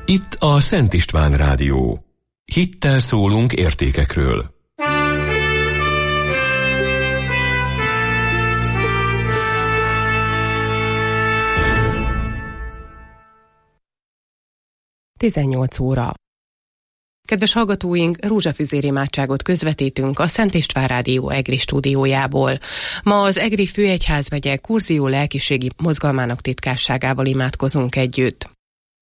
Itt a Szent István Rádió. Hittel szólunk értékekről. (18 óra). Kedves hallgatóink, rózsafüzér imádságot közvetítünk a Szent István Rádió EGRI stúdiójából. Ma az EGRI főegyházmegye Kurzió lelkiségi mozgalmának titkárságával imádkozunk együtt.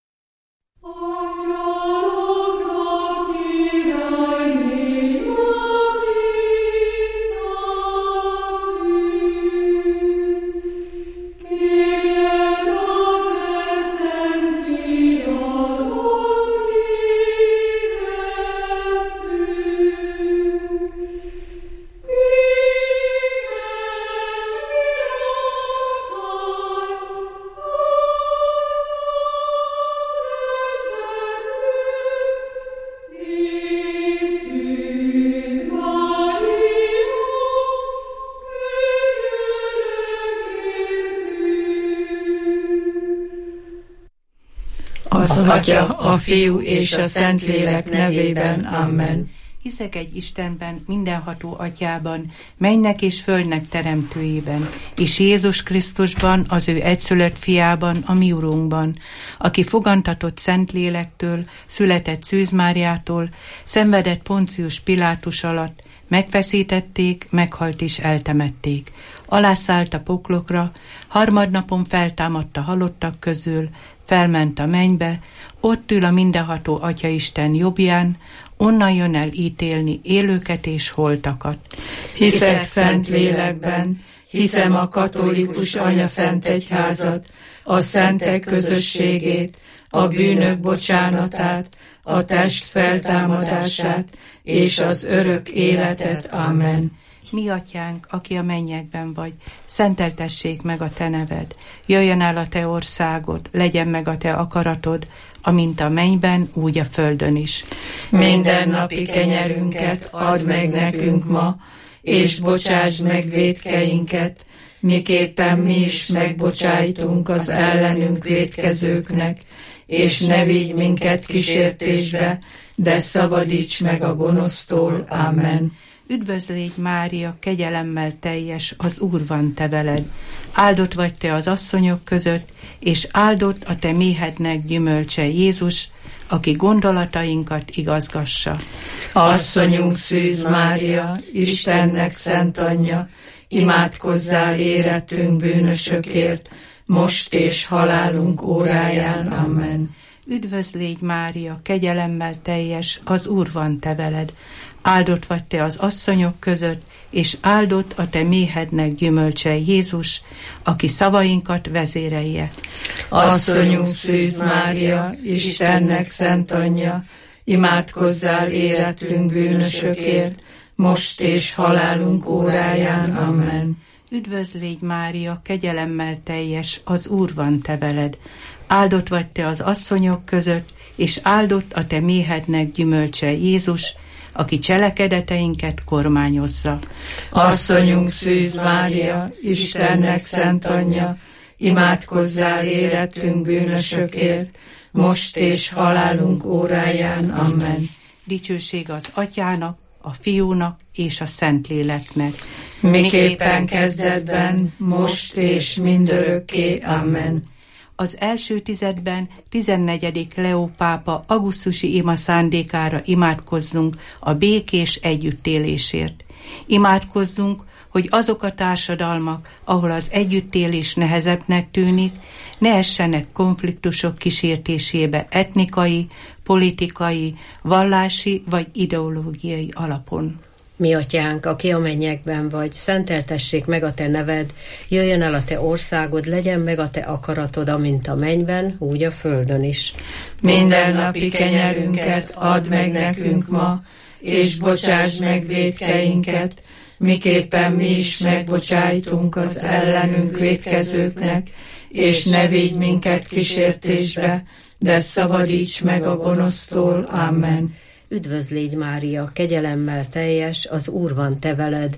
Az Atya, a Fiú és a Szentlélek nevében. Amen. Hiszek egy Istenben, mindenható Atyában, mennynek és földnek teremtőjében, és Jézus Krisztusban, az ő egyszülött fiában, a mi Urunkban, aki fogantatott Szentlélektől, született Szűz Máriától, szenvedett Poncius Pilátus alatt, megfeszítették, meghalt és eltemették. Alászállt a poklokra, harmadnapon feltámadt a halottak közül, felment a mennybe, ott ül a mindenható Atyaisten jobbján, onnan jön el ítélni élőket és holtakat. Hiszek Szentlélekben, hiszem a katolikus anyaszent egyházat, a szentek közösségét, a bűnök bocsánatát, a test feltámadását és az örök életet. Amen. Mi Atyánk, aki a mennyekben vagy, szenteltessék meg a te neved. Jöjjön el a te országod, legyen meg a te akaratod, amint a mennyben, úgy a földön is. Mindennapi kenyerünket add meg nekünk ma, és bocsásd meg vétkeinket, miképpen mi is megbocsájtunk az ellenünk vétkezőknek, és ne vigy minket kísértésbe, de szabadíts meg a gonosztól. Amen. Üdvözlégy Mária, kegyelemmel teljes, az Úr van te veled. Áldott vagy te az asszonyok között, és áldott a te méhednek gyümölcse Jézus, aki gondolatainkat igazgassa. Asszonyunk Szűz Mária, Istennek szent anyja, imádkozzál érettünk bűnösökért, most és halálunk óráján. Amen. Üdvözlégy Mária, kegyelemmel teljes, az Úr van te veled. Áldott vagy te az asszonyok között, és áldott a te méhednek gyümölcse Jézus, aki szavainkat vezérelje. Asszonyunk Szűz Mária, Istennek szent anyja, imádkozzál érettünk bűnösökért, most és halálunk óráján. Amen. Üdvözlégy Mária, kegyelemmel teljes, az Úr van te veled. Áldott vagy te az asszonyok között, és áldott a te méhednek gyümölcse Jézus, aki cselekedeteinket kormányozza. Asszonyunk Szűz Mária, Istennek szent anyja, imádkozzál érettünk bűnösökért, most és halálunk óráján. Amen. Dicsőség az Atyának, a Fiúnak és a Szentléleknek. Miképpen kezdetben, most és mindörökké. Amen. Az első tizedben 14. Leó pápa augusztusi ima szándékára imádkozzunk a békés együttélésért. Imádkozzunk, hogy azok a társadalmak, ahol az együttélés nehezebbnek tűnik, ne essenek konfliktusok kísértésébe etnikai, politikai, vallási vagy ideológiai alapon. Mi Atyánk, aki a mennyekben vagy, szenteltessék meg a te neved, jöjjön el a te országod, legyen meg a te akaratod, amint a mennyben, úgy a földön is. Mindennapi kenyerünket add meg nekünk ma, és bocsásd meg vétkeinket, miképpen mi is megbocsájtunk az ellenünk vétkezőknek, és ne vigy minket kísértésbe, de szabadíts meg a gonosztól. Amen. Üdvözlégy Mária, kegyelemmel teljes, az Úr van te veled.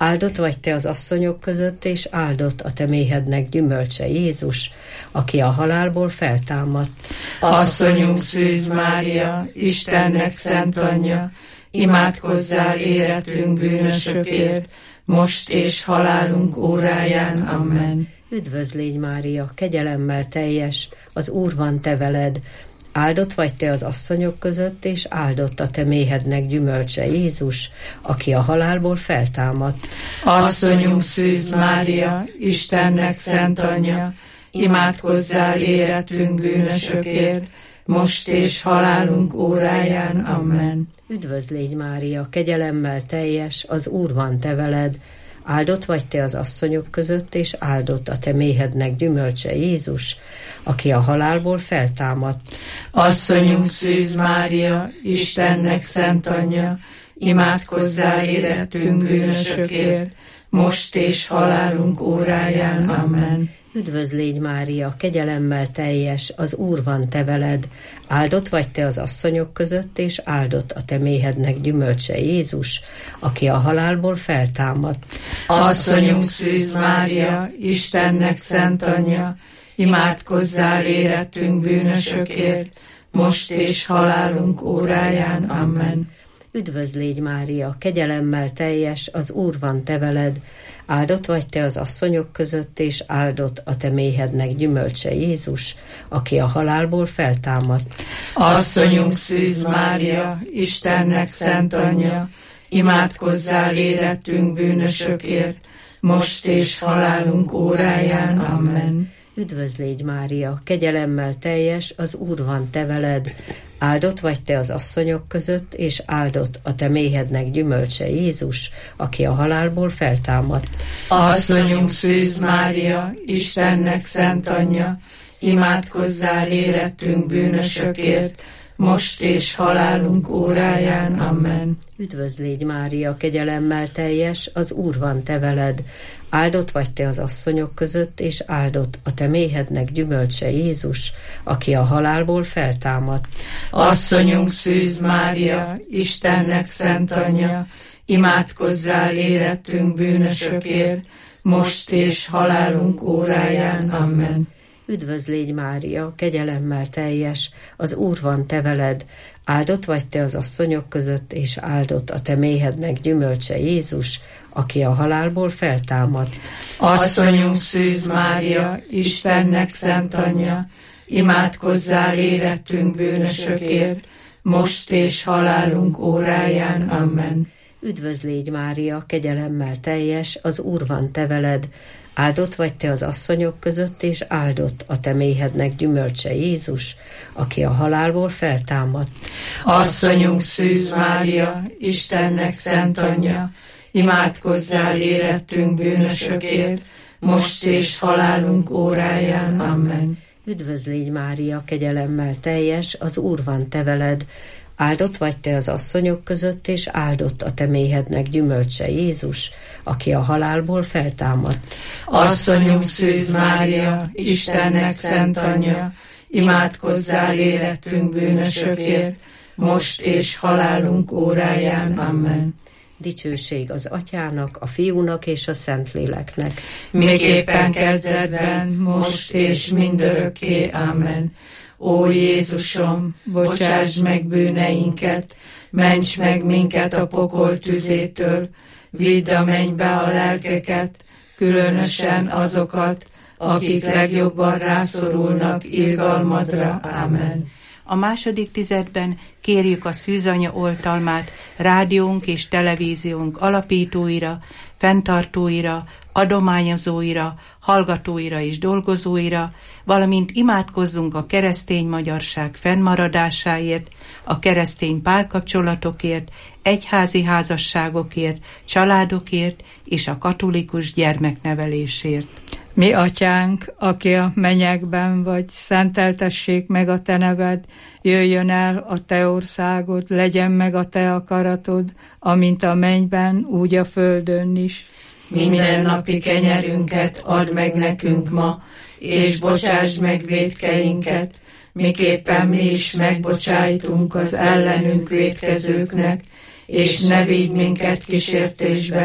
Áldott vagy te az asszonyok között, és áldott a te méhednek gyümölcse, Jézus, aki a halálból feltámadt. Asszonyunk Szűz Mária, Istennek szent anyja, imádkozzál éretünk bűnösökért, most és halálunk óráján. Amen. Üdvözl légy, Mária, kegyelemmel teljes, az Úr van te veled. Áldott vagy te az asszonyok között, és áldott a te méhednek gyümölcse, Jézus, aki a halálból feltámadt. Asszonyunk Szűz Mária, Istennek szent anyja, imádkozzál éretünk bűnösökért, most és halálunk óráján. Amen. Üdvözl légy, Mária, kegyelemmel teljes, az Úr van te veled. Áldott vagy te az asszonyok között, és áldott a te méhednek gyümölcse, Jézus, aki a halálból feltámadt. Asszonyunk Szűz Mária, Istennek szent anyja, imádkozzál érettünk bűnösökért, most és halálunk óráján. Amen. Üdvözl légy, Mária, kegyelemmel teljes, az Úr van te veled. Áldott vagy te az asszonyok között, és áldott a te méhednek gyümölcse, Jézus, aki a halálból feltámadt. Asszonyunk Szűz Mária, Istennek szent anyja, imádkozzál érettünk bűnösökért, most és halálunk óráján. Amen. Üdvözl légy, Mária, kegyelemmel teljes, az Úr van te veled. Áldott vagy te az asszonyok között, és áldott a te méhednek gyümölcse, Jézus, aki a halálból feltámadt. Asszonyunk Szűz Mária, Istennek szent anyja, imádkozzál érettünk bűnösökért, most és halálunk óráján. Amen. Üdvözl légy, Mária, kegyelemmel teljes, az Úr van te veled. Áldott vagy te az asszonyok között, és áldott a te méhednek gyümölcse, Jézus, aki a halálból feltámadt. Asszonyunk Szűz Mária, Istennek szent anyja, imádkozzál érettünk bűnösökért, most és halálunk óráján. Amen. Üdvözl légy, Mária, kegyelemmel teljes, az Úr van te veled. Áldott vagy te az asszonyok között, és áldott a te méhednek gyümölcse, Jézus, aki a halálból feltámadt. Asszonyunk Szűz Mária, Istennek szent anyja, imádkozzál érettünk bűnösökért, most és halálunk óráján. Amen. Üdvözl légy, Mária, kegyelemmel teljes, az Úr van te veled. Áldott vagy te az asszonyok között, és áldott a te méhednek gyümölcse, Jézus, aki a halálból feltámadt. Asszonyunk Szűz Mária, Istennek szent anyja, imádkozzál érettünk bűnösökért, most és halálunk óráján. Amen. Üdvözl légy, Mária, kegyelemmel teljes, az Úr van te veled. Áldott vagy te az asszonyok között, és áldott a te méhednek gyümölcse, Jézus, aki a halálból feltámadt. Asszonyunk Szűz Mária, Istennek szent anyja, imádkozzál érettünk bűnösökért, most és halálunk óráján. Amen. Üdvözl légy, Mária, kegyelemmel teljes, az Úr van te veled. Áldott vagy te az asszonyok között, és áldott a te méhednek gyümölcse, Jézus, aki a halálból feltámadt. Asszonyunk Szűz Mária, Istennek szent anyja, imádkozzál érettünk bűnösökért, most és halálunk óráján. Amen. Dicsőség az Atyának, a Fiúnak és a Szentléleknek. Miképpen kezdetben, most és mindörökké. Amen. Ó Jézusom, bocsáss meg bűneinket, ments meg minket a pokol tüzétől, vidd a mennybe a lelkeket, különösen azokat, akik legjobban rászorulnak irgalmadra. Amen. A második tizedben kérjük a Szűzanya oltalmát rádiónk és televíziónk alapítóira, fenntartóira, adományozóira, hallgatóira és dolgozóira, valamint imádkozzunk a keresztény magyarság fennmaradásáért, a keresztény párkapcsolatokért, egyházi házasságokért, családokért és a katolikus gyermeknevelésért. Mi atyánk, aki a mennyekben vagy, szenteltessék meg a te neved, jöjjön el a te országod, legyen meg a te akaratod, amint a mennyben, úgy a földön is. Mindennapi kenyerünket add meg nekünk ma, és bocsáss meg vétkeinket, miképpen mi is megbocsájtunk az ellenünk vétkezőknek, és ne vigy minket kísértésbe,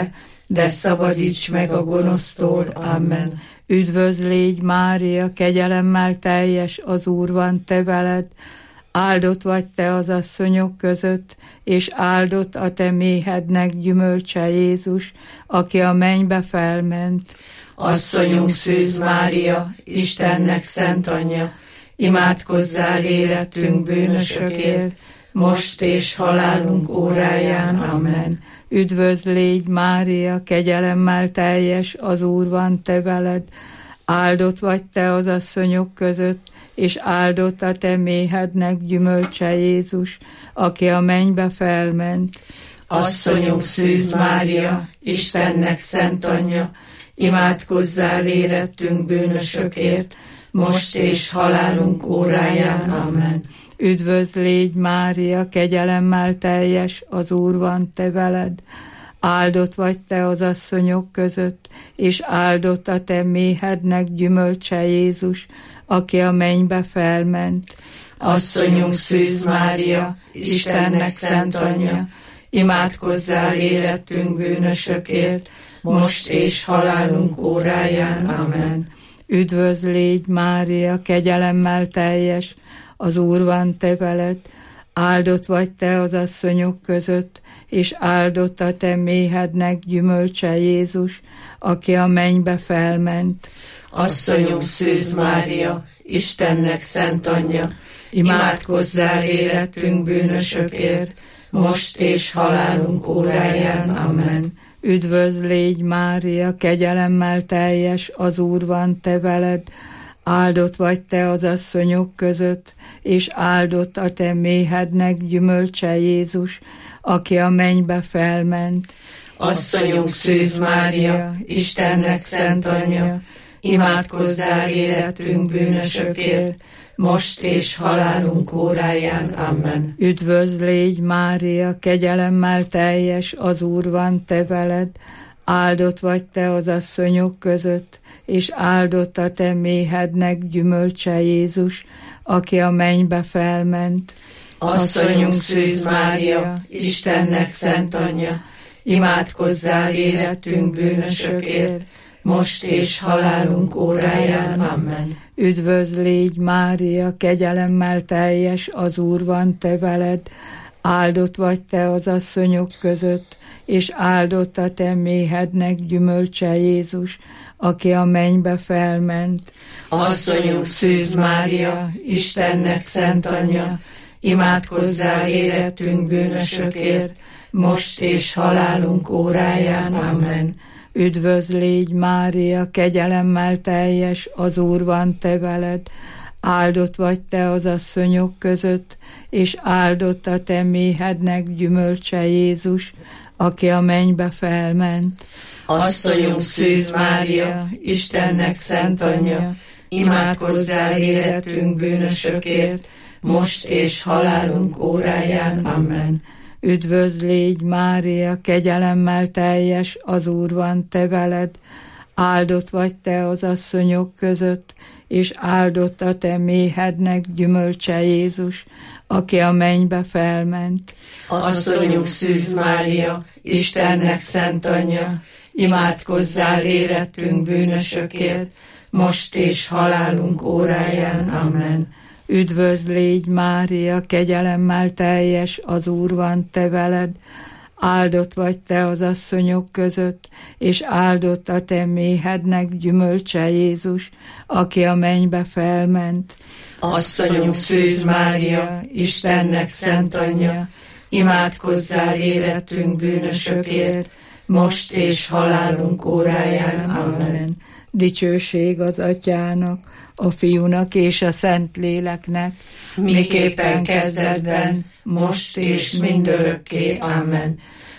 de szabadíts meg a gonosztól. Amen. Üdvözl légy, Mária, kegyelemmel teljes, az Úr van te veled. Áldott vagy te az asszonyok között, és áldott a te méhednek gyümölcse Jézus, aki a mennybe felment. Asszonyunk Szűz Mária, Istennek szent anyja, imádkozzál érettünk bűnösökért, most és halálunk óráján. Amen. Üdvözl légy, Mária, kegyelemmel teljes, az Úr van te veled. Áldott vagy te az asszonyok között, és áldott a te méhednek gyümölcse Jézus, aki a mennybe felment. Asszonyunk Szűz Mária, Istennek szent anyja, imádkozzál érettünk bűnösökért, most és halálunk óráján. Amen. Üdvözl légy, Mária, kegyelemmel teljes, az Úr van te veled. Áldott vagy te az asszonyok között, és áldott a te méhednek gyümölcse Jézus, aki a mennybe felment. Asszonyunk Szűz Mária, Istennek szent anyja, imádkozzál érettünk bűnösökért, most és halálunk óráján. Amen. Üdvözl légy, Mária, kegyelemmel teljes, az Úr van te veled. Áldott vagy te az asszonyok között, és áldott a te méhednek gyümölcse Jézus, aki a mennybe felment. Asszonyunk Szűz Mária, Istennek szent anyja, imádkozzál érettünk bűnösökért, most és halálunk óráján. Amen. Üdvözl légy, Mária, kegyelemmel teljes, az Úr van te veled. Áldott vagy te az asszonyok között, és áldott a te méhednek gyümölcse Jézus, aki a mennybe felment. Asszonyunk Szűz Mária, Istennek szent anyja, imádkozzál érettünk bűnösökért, most és halálunk óráján. Amen. Üdvözl légy, Mária, kegyelemmel teljes, az Úr van te veled. Áldott vagy te az asszonyok között, és áldott a te méhednek gyümölcse Jézus, aki a mennybe felment. Asszonyunk Szűz Mária, Istennek szent anyja, imádkozzál érettünk bűnösökért, most és halálunk óráján. Amen. Üdvözl légy, Mária, kegyelemmel teljes, az Úr van te veled. Áldott vagy te az asszonyok között, és áldott a te méhednek gyümölcse Jézus, aki a mennybe felment. Asszonyunk Szűz Mária, Istennek szent anyja, imádkozzál érettünk bűnösökért, most és halálunk óráján. Amen. Üdvözl légy, Mária, kegyelemmel teljes, az Úr van te veled. Áldott vagy te az asszonyok között, és áldott a te méhednek gyümölcse Jézus, aki a mennybe felment. Asszonyunk Szűz Mária, Istennek szent anyja, imádkozzál érettünk bűnösökért, most és halálunk óráján. Amen. Üdvözl légy, Mária, kegyelemmel teljes, az Úr van te veled. Áldott vagy te az asszonyok között, és áldott a te méhednek gyümölcse Jézus, aki a mennybe felment. Asszonyunk Szűz Mária, Istennek szent anyja, imádkozzál érettünk bűnösökért, most és halálunk óráján. Amen. Üdvözl légy, Mária, kegyelemmel teljes, az Úr van te veled. Áldott vagy te az asszonyok között, és áldott a te méhednek gyümölcse Jézus, aki a mennybe felment. Asszonyunk Szűz Mária, Istennek szent anyja, imádkozzál érettünk bűnösökért, most és halálunk óráján. Amen. Dicsőség az Atyának, a Fiúnak és a Szentléleknek, miképpen kezdetben, most és mindörökké. Amen.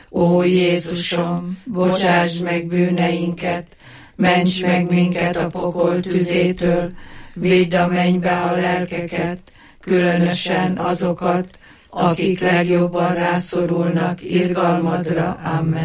Ó Jézusom, bocsáss meg bűneinket, ments meg minket a pokol tüzétől, vidd a mennybe a lelkeket, különösen azokat, akik legjobban rászorulnak irgalmadra. Amen.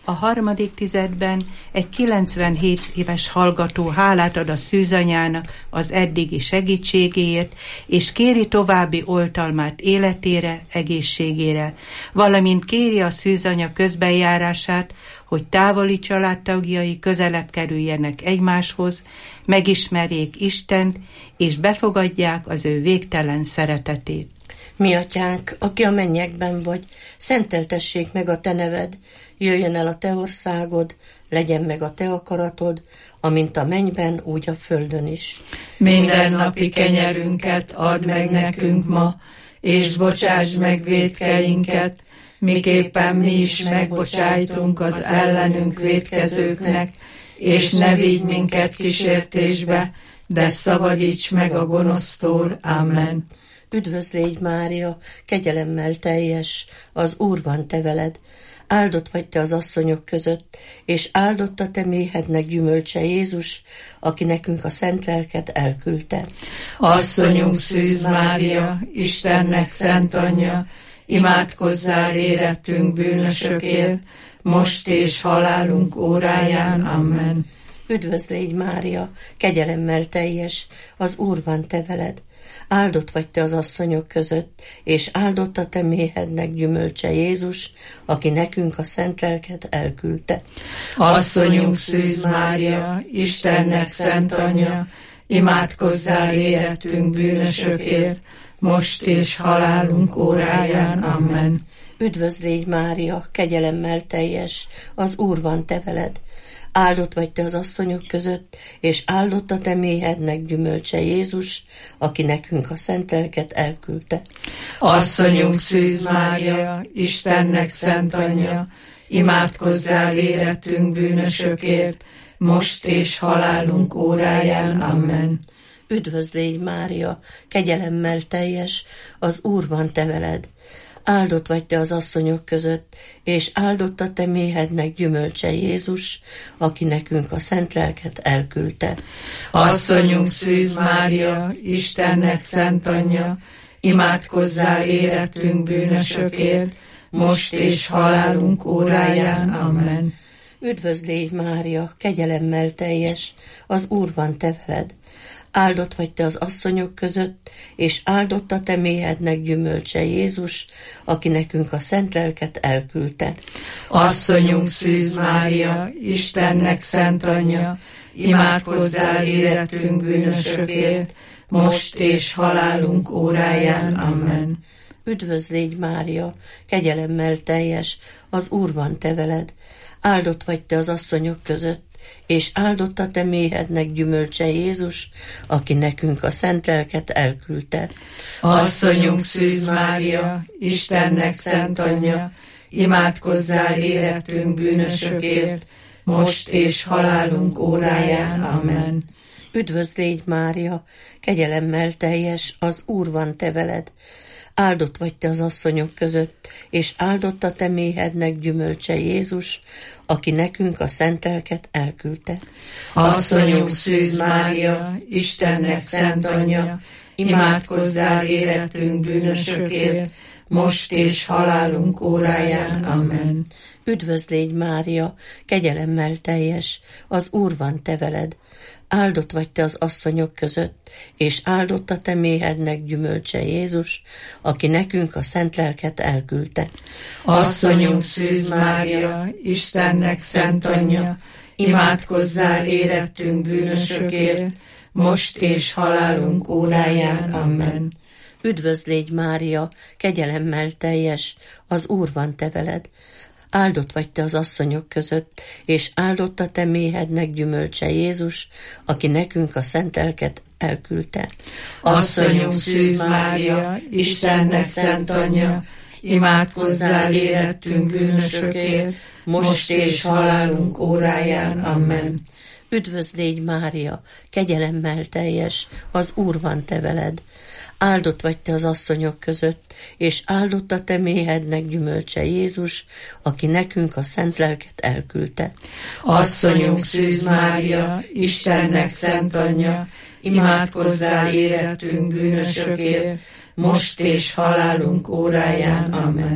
A harmadik tizedben egy 97 éves hallgató hálát ad a szűzanyának az eddigi segítségéért, és kéri további oltalmát életére, egészségére, valamint kéri a szűzanya közbenjárását, hogy távoli családtagjai közelebb kerüljenek egymáshoz, megismerjék Istent, és befogadják az ő végtelen szeretetét. Mi atyánk, aki a mennyekben vagy, szenteltessék meg a te neved, jöjjön el a te országod, legyen meg a te akaratod, amint a mennyben, úgy a földön is. Mindennapi kenyerünket add meg nekünk ma, és bocsáss meg vétkeinket, miképpen mi is megbocsájtunk az ellenünk vétkezőknek, és ne vigy minket kísértésbe, de szabadíts meg a gonosztól. Amen. Üdvözl légy, Mária, kegyelemmel teljes, az Úr van te veled, áldott vagy te az asszonyok között, és áldott a te méhednek gyümölcse Jézus, aki nekünk a szent lelket elküldte. Asszonyunk Szűz Mária, Istennek szent anyja, imádkozzál érettünk bűnösökért, most és halálunk óráján. Amen. Üdvözl légy, Mária, kegyelemmel teljes, az Úr van te veled, áldott vagy te az asszonyok között, és áldott a te méhednek gyümölcse Jézus, aki nekünk a szent lelket elküldte. Asszonyunk Szűz Mária, Istennek szent anyja, imádkozzál érettünk bűnösökért, most és halálunk óráján. Amen. Üdvözl légy, Mária, kegyelemmel teljes, az Úr van te veled, áldott vagy te az asszonyok között, és áldott a te méhednek gyümölcse Jézus, aki nekünk a szent lelket elküldte. Asszonyunk Szűz Mária, Istennek szent anyja, imádkozzál érettünk bűnösökért, most és halálunk óráján. Amen. Üdvözl légy, Mária, kegyelemmel teljes, az Úr van te veled, áldott vagy te az asszonyok között, és áldott a te méhednek gyümölcse Jézus, aki nekünk a szent lelket elküldte. Asszonyunk Szűz Mária, Istennek szent anyja, imádkozzál érettünk bűnösökért, most és halálunk óráján. Amen. Üdvözl légy, Mária, kegyelemmel teljes, az Úr van te veled, áldott vagy te az asszonyok között, és áldott a te méhednek gyümölcse Jézus, aki nekünk a szent lelket elküldte. Asszonyunk Szűz Mária, Istennek szent anyja, imádkozzál érettünk bűnösökért, most és halálunk óráján. Amen. Üdvözl légy, Mária, kegyelemmel teljes, az Úr van te veled, áldott vagy te az asszonyok között, és áldott a te méhednek gyümölcse Jézus, aki nekünk a szent lelket elküldte. Asszonyunk Szűz Mária, Istennek szent anyja, imádkozzál érettünk bűnösökért, most és halálunk óráján. Amen. Üdvözl légy, Mária, kegyelemmel teljes, az Úr van te veled, áldott vagy te az asszonyok között, és áldott a te méhednek gyümölcse Jézus, aki nekünk a szent lelket elküldte. Asszonyunk Szűz Mária, Istennek szent anyja, imádkozzál érettünk bűnösökért, most és halálunk óráján. Amen. Üdvözl légy, Mária, kegyelemmel teljes, az Úr van te veled, áldott vagy te az asszonyok között, és áldott a te méhednek gyümölcse Jézus, aki nekünk a szent lelket elküldte. Asszonyunk Szűz Mária, Istennek szent anyja, imádkozzál érettünk bűnösökért, most és halálunk óráján. Amen. Üdvözl légy, Mária, kegyelemmel teljes, az Úr van te veled, áldott vagy te az asszonyok között, és áldott a te méhednek gyümölcse Jézus, aki nekünk a szent lelket elküldte. Asszonyunk Szűz Mária, Istennek szent anyja, imádkozzál érettünk bűnösökért, most és halálunk óráján. Amen. Üdvözl légy, Mária, kegyelemmel teljes, az Úr van te veled, áldott vagy te az asszonyok között, és áldott a te méhednek gyümölcse Jézus, aki nekünk a szent lelket elküldte. Asszonyunk Szűz Mária, Istennek szent anyja, imádkozzál érettünk bűnösökért, most és halálunk óráján. Amen.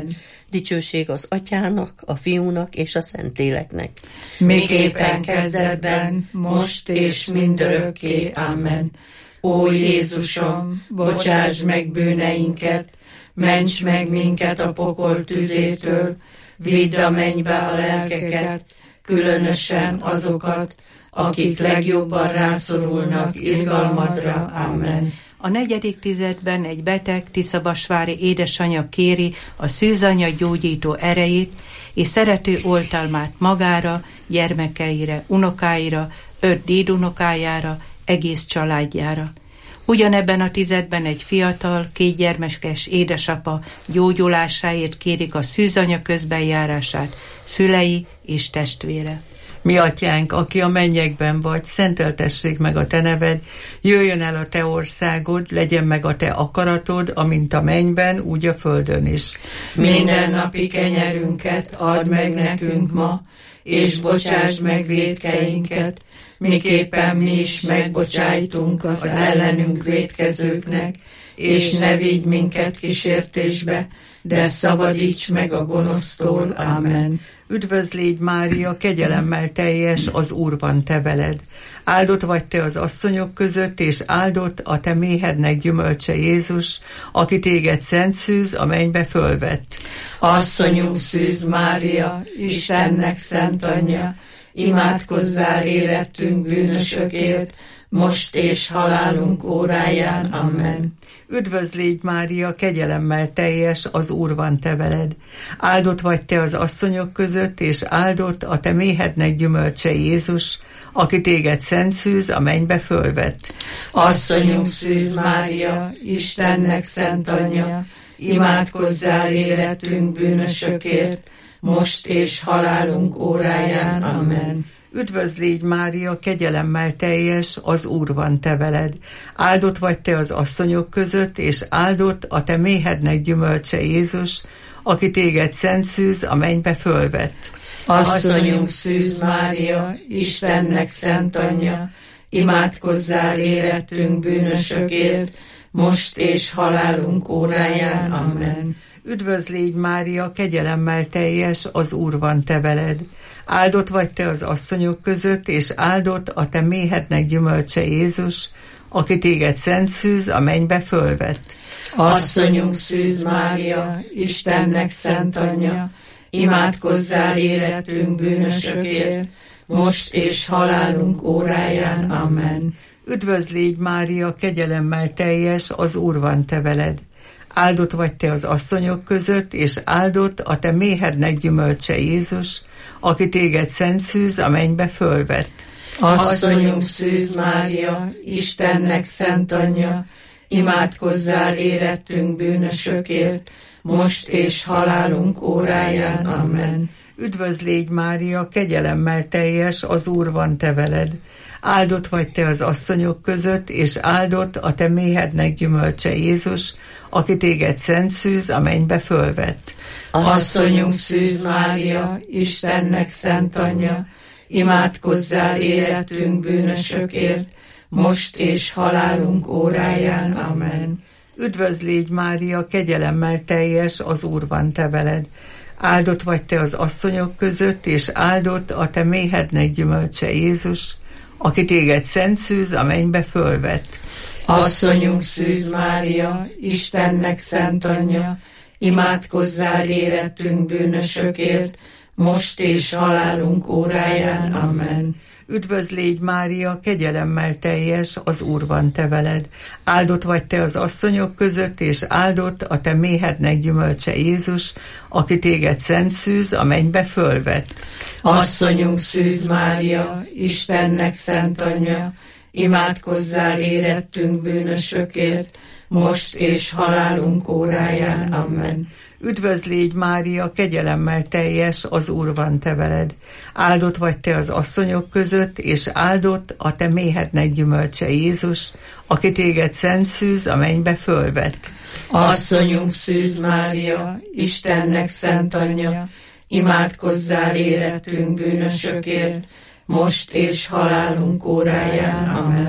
dicsőség az Atyának, a Fiúnak és a Szentléleknek. Miképpen kezdetben, most és mindörökké. Amen. Ó Jézusom, bocsáss meg bűneinket, ments meg minket a pokol tüzétől, vidd a mennybe a lelkeket, különösen azokat, akik legjobban rászorulnak irgalmadra. Amen. A 4. tizedben egy beteg tiszavasvári édesanyja kéri a szűzanyja gyógyító erejét, és szerető oltalmát magára, gyermekeire, unokáira, 5 dédunokájára, egész családjára. Ugyanebben a tizedben egy fiatal, 2 gyermekes édesapa gyógyulásáért kérik a szűzanya közbenjárását, szülei és testvére. Mi atyánk, aki a mennyekben vagy, szenteltessék meg a te neved, jöjjön el a te országod, legyen meg a te akaratod, amint a mennyben, úgy a földön is. Mindennapi kenyerünket add meg nekünk ma, és bocsáss meg vétkeinket, miképpen mi is megbocsájtunk az ellenünk vétkezőknek, és ne vigy minket kísértésbe, de szabadíts meg a gonosztól. Amen. Üdvözl légy, Mária, kegyelemmel teljes, az Úr van te veled. Áldott vagy te az asszonyok között, és áldott a te méhednek gyümölcse Jézus, aki téged szent szűz, a mennybe fölvett. Asszonyunk Szűz Mária, Istennek szent anyja, imádkozzál érettünk bűnösökért, most és halálunk óráján. Amen. Üdvözl légy, Mária, kegyelemmel teljes, az Úr van te veled. Áldott vagy te az asszonyok között, és áldott a te méhednek gyümölcse Jézus, aki téged szent szűz, a mennybe fölvett. Asszonyunk Szűz Mária, Istennek szent anyja, imádkozzál érettünk bűnösökért, most és halálunk óráján. Amen. Üdvözl légy, Mária, kegyelemmel teljes, az Úr van te veled. Áldott vagy te az asszonyok között, és áldott a te méhednek gyümölcse Jézus, aki téged szent szűz, a mennybe fölvett. Asszonyunk Szűz Mária, Istennek szent anyja, imádkozzál érettünk bűnösökért, most és halálunk óráján. Amen. Üdvözl légy, Mária, kegyelemmel teljes, az Úr van te veled. Áldott vagy te az asszonyok között, és áldott a te méhednek gyümölcse Jézus, aki téged szent szűz, a mennybe fölvett. Asszonyunk Szűz Mária, Istennek szent anyja, imádkozzál érettünk bűnösökért, most és halálunk óráján. Amen. Üdvözl légy, Mária, kegyelemmel teljes, az Úr van te veled. Áldott vagy te az asszonyok között, és áldott a te méhednek gyümölcse Jézus, aki téged szent szűz, a mennybe fölvett. Asszonyunk Szűz Mária, Istennek szent anyja, imádkozzál érettünk bűnösökért, most és halálunk óráján. Amen. Üdvözl légy, Mária, kegyelemmel teljes, az Úr van te veled. Áldott vagy te az asszonyok között, és áldott a te méhednek gyümölcse Jézus, aki téged szent szűz, a mennybe fölvett. Asszonyunk Szűz Mária, Istennek szent anyja, imádkozzál érettünk bűnösökért, most és halálunk óráján. Amen. Üdvözl légy, Mária, kegyelemmel teljes, az Úr van te veled. Áldott vagy te az asszonyok között, és áldott a te méhednek gyümölcse Jézus, aki téged szent szűz, a mennybe fölvett. Asszonyunk Szűz Mária, Istennek szent anyja, imádkozzál érettünk bűnösökért, most és halálunk óráján. Amen. Üdvözl légy, Mária, kegyelemmel teljes, az Úr van te veled. Áldott vagy te az asszonyok között, és áldott a te méhednek gyümölcse Jézus, aki téged szent szűz, a mennybe fölvett. Asszonyunk Szűz Mária, Istennek szent anyja, imádkozzál érettünk bűnösökért, most és halálunk óráján. Amen. Üdvözl légy, Mária, kegyelemmel teljes, az Úr van te veled. Áldott vagy te az asszonyok között, és áldott a te méhednek gyümölcse Jézus, aki téged szent szűz, a mennybe fölvett. Asszonyunk Szűz Mária, Istennek szent anyja, imádkozzál érettünk bűnösökért, most és halálunk óráján. Amen.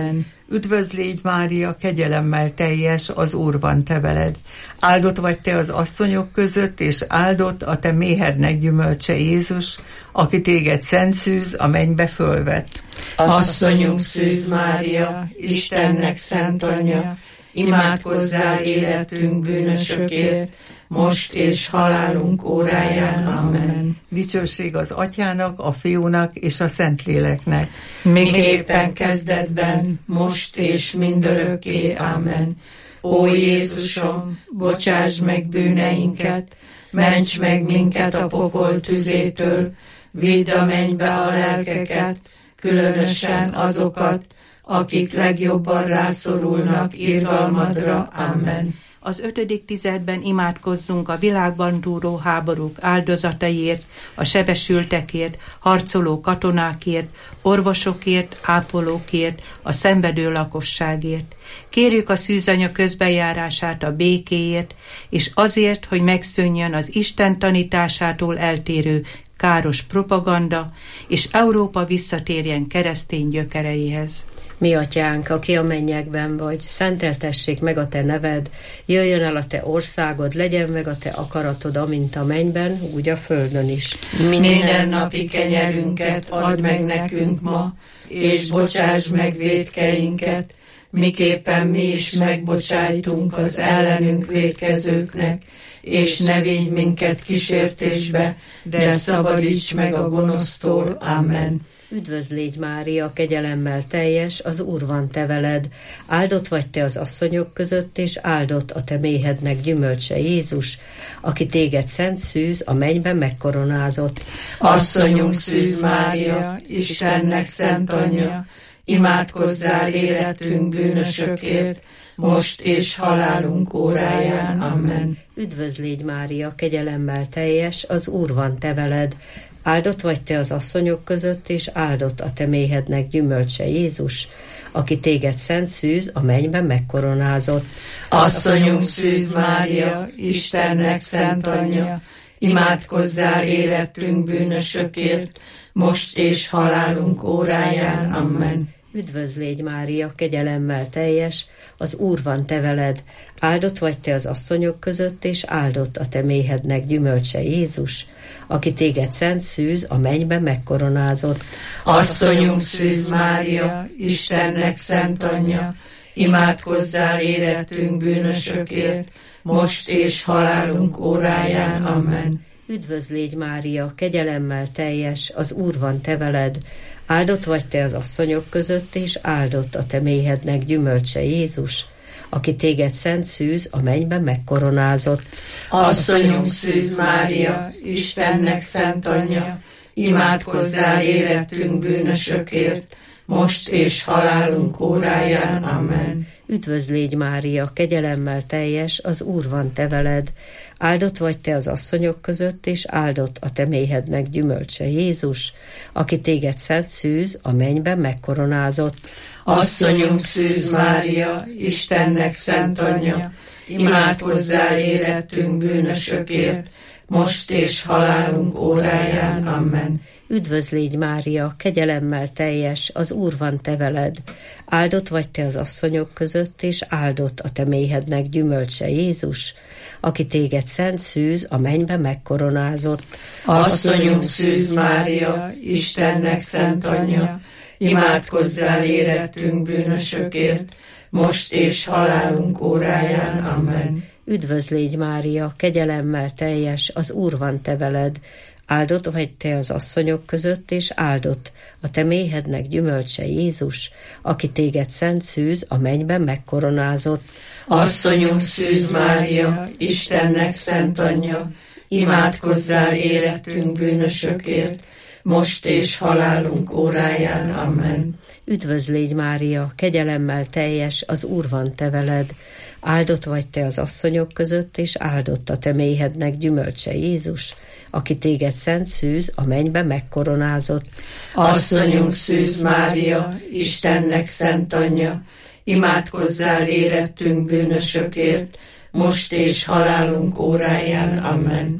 Üdvözl légy Mária, kegyelemmel teljes, az Úr van te veled. Áldott vagy te az asszonyok között, és áldott a te méhednek gyümölcse Jézus, aki téged szent szűz a mennybe fölvett. Asszonyunk Szűz Mária, Istennek szent anyja, imádkozzál életünk bűnösökért, most és halálunk óráján. Amen. Dicsőség az Atyának, a Fiúnak és a Szentléleknek. Miképpen kezdetben, most és mindörökké. Amen. Ó Jézusom, bocsáss meg bűneinket, ments meg minket a pokol tüzétől, vidd a mennybe a lelkeket, különösen azokat, akik legjobban rászorulnak irgalmadra. Amen. Az 5. tizedben imádkozzunk a világban túró háborúk áldozataiért, a sebesültekért, harcoló katonákért, orvosokért, ápolókért, a szenvedő lakosságért. Kérjük a szűzanya közbejárását a békéért, és azért, hogy megszűnjön az Isten tanításától eltérő káros propaganda, és Európa visszatérjen keresztény gyökereihez. Mi atyánk, aki a mennyekben vagy, szenteltessék meg a te neved, jöjjön el a te országod, legyen meg a te akaratod, amint a mennyben, úgy a földön is. Mindennapi kenyerünket add meg nekünk ma, és bocsáss meg vétkeinket, miképpen mi is megbocsájtunk az ellenünk vétkezőknek, és ne vigy minket kísértésbe, de szabadíts meg a gonosztól. Amen. Üdvözl légy Mária, kegyelemmel teljes, az Úr van te veled. Áldott vagy te az asszonyok között, és áldott a te méhednek gyümölcse Jézus, aki téged szent szűz a mennyben megkoronázott. Asszonyunk Szűz Mária, Istennek szent anyja, imádkozzál életünk bűnösökért, most és halálunk óráján. Amen. Üdvözl légy Mária, kegyelemmel teljes, az Úr van te veled. Áldott vagy te az asszonyok között, és áldott a te méhednek gyümölcse Jézus, aki téged szent szűz a mennyben megkoronázott. Asszonyunk Szűz Mária, Istennek szent anyja, imádkozzál életünk bűnösökért, most és halálunk óráján. Amen. Üdvözl légy Mária, kegyelemmel teljes, az Úr van te veled. Áldott vagy te az asszonyok között, és áldott a te méhednek gyümölcse Jézus, aki téged szent szűz a mennyben megkoronázott. Asszonyunk Szűz Mária, Istennek szent anyja, imádkozzál életünk bűnösökért, most és halálunk óráján. Amen. Üdvözl légy Mária, kegyelemmel teljes, az Úr van te veled. Áldott vagy te az asszonyok között, és áldott a te méhednek gyümölcse Jézus, aki téged szent szűz a mennyben megkoronázott. Asszonyunk Szűz Mária, Istennek szent anyja, imádkozzál életünk bűnösökért, most és halálunk óráján. Amen. Üdvözl légy Mária, kegyelemmel teljes, az Úr van te veled. Áldott vagy te az asszonyok között, és áldott a te méhednek gyümölcse Jézus, aki téged szent szűz a mennyben megkoronázott. Asszonyunk Szűz Mária, Istennek szent anyja, imádkozzál életünk bűnösökért, most és halálunk óráján. Amen. Üdvözl légy Mária, kegyelemmel teljes, az Úr van te veled. Áldott vagy te az asszonyok között, és áldott a te méhednek gyümölcse Jézus, aki téged szent szűz a mennyben megkoronázott. Asszonyunk Szűz Mária, Istennek szent anyja, imádkozzál életünk bűnösökért, most és halálunk óráján. Amen. Üdvözl légy Mária, kegyelemmel teljes, az Úr van te veled. Áldott vagy te az asszonyok között, és áldott a te méhednek gyümölcse Jézus, aki téged szent szűz a mennyben megkoronázott. Asszonyunk Szűz Mária, Istennek szent anyja, imádkozzál életünk bűnösökért, most és halálunk óráján. Amen. Üdvözl légy Mária, kegyelemmel teljes, az Úr van te veled. Áldott vagy te az asszonyok között, és áldott a te méhednek gyümölcse Jézus, aki téged szent szűz a mennyben megkoronázott. Asszonyunk Szűz Mária, Istennek szent anyja, imádkozzál életünk bűnösökért, most és halálunk óráján. Amen.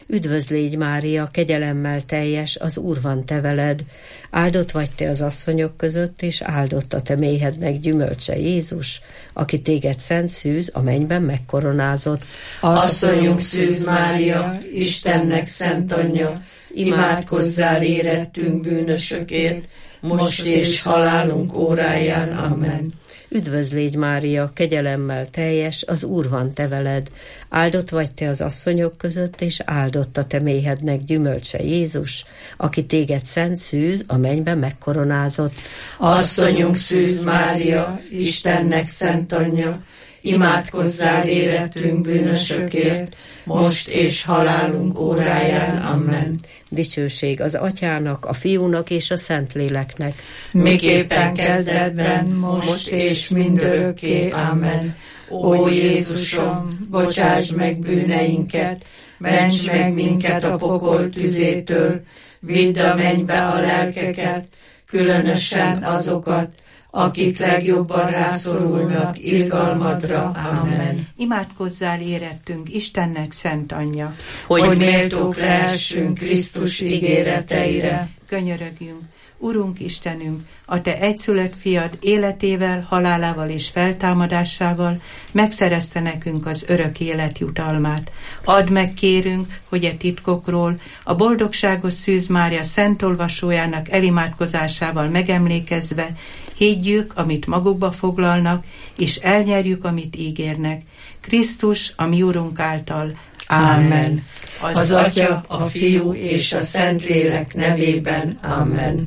Üdvözl légy Mária, kegyelemmel teljes, az Úr van te veled. Áldott vagy te az asszonyok között, és áldott a te méhednek gyümölcse Jézus, aki téged szent szűz, a mennyben megkoronázott. Asszonyunk Szűz Mária, Istennek szent anyja, imádkozzál érettünk bűnösökért, most és halálunk óráján. Amen. Üdvözl légy Mária, kegyelemmel teljes, az Úr van te veled. Áldott vagy te az asszonyok között, és áldott a te méhednek gyümölcse Jézus, aki téged szent szűz, a mennyben megkoronázott. Asszonyunk Szűz Mária, Istennek szent anyja, imádkozzál érettünk bűnösökért, most és halálunk óráján. Amen. Dicsőség az Atyának, a Fiúnak és a Szentléleknek. Miképpen kezdetben, most és mindörökké. Amen. Ó Jézusom, bocsáss meg bűneinket, ments meg minket a pokol tüzétől, vidd a mennybe a lelkeket, különösen azokat, akik legjobban rászorulnak irgalmadra. Amen. Imádkozzál érettünk, Istennek szent anyja, hogy méltók lehessünk Krisztus ígéreteire. Könyörögjünk, Urunk Istenünk, a te egyszülött fiad életével, halálával és feltámadásával megszerezte nekünk az örök élet jutalmát. Add meg, kérünk, hogy e titkokról a boldogságos Szűz Mária szent olvasójának elimádkozásával megemlékezve higgyük, amit magukba foglalnak, és elnyerjük, amit ígérnek. Krisztus, a mi Urunk által. Amen. Az Atya, a Fiú és a Szentlélek nevében. Amen.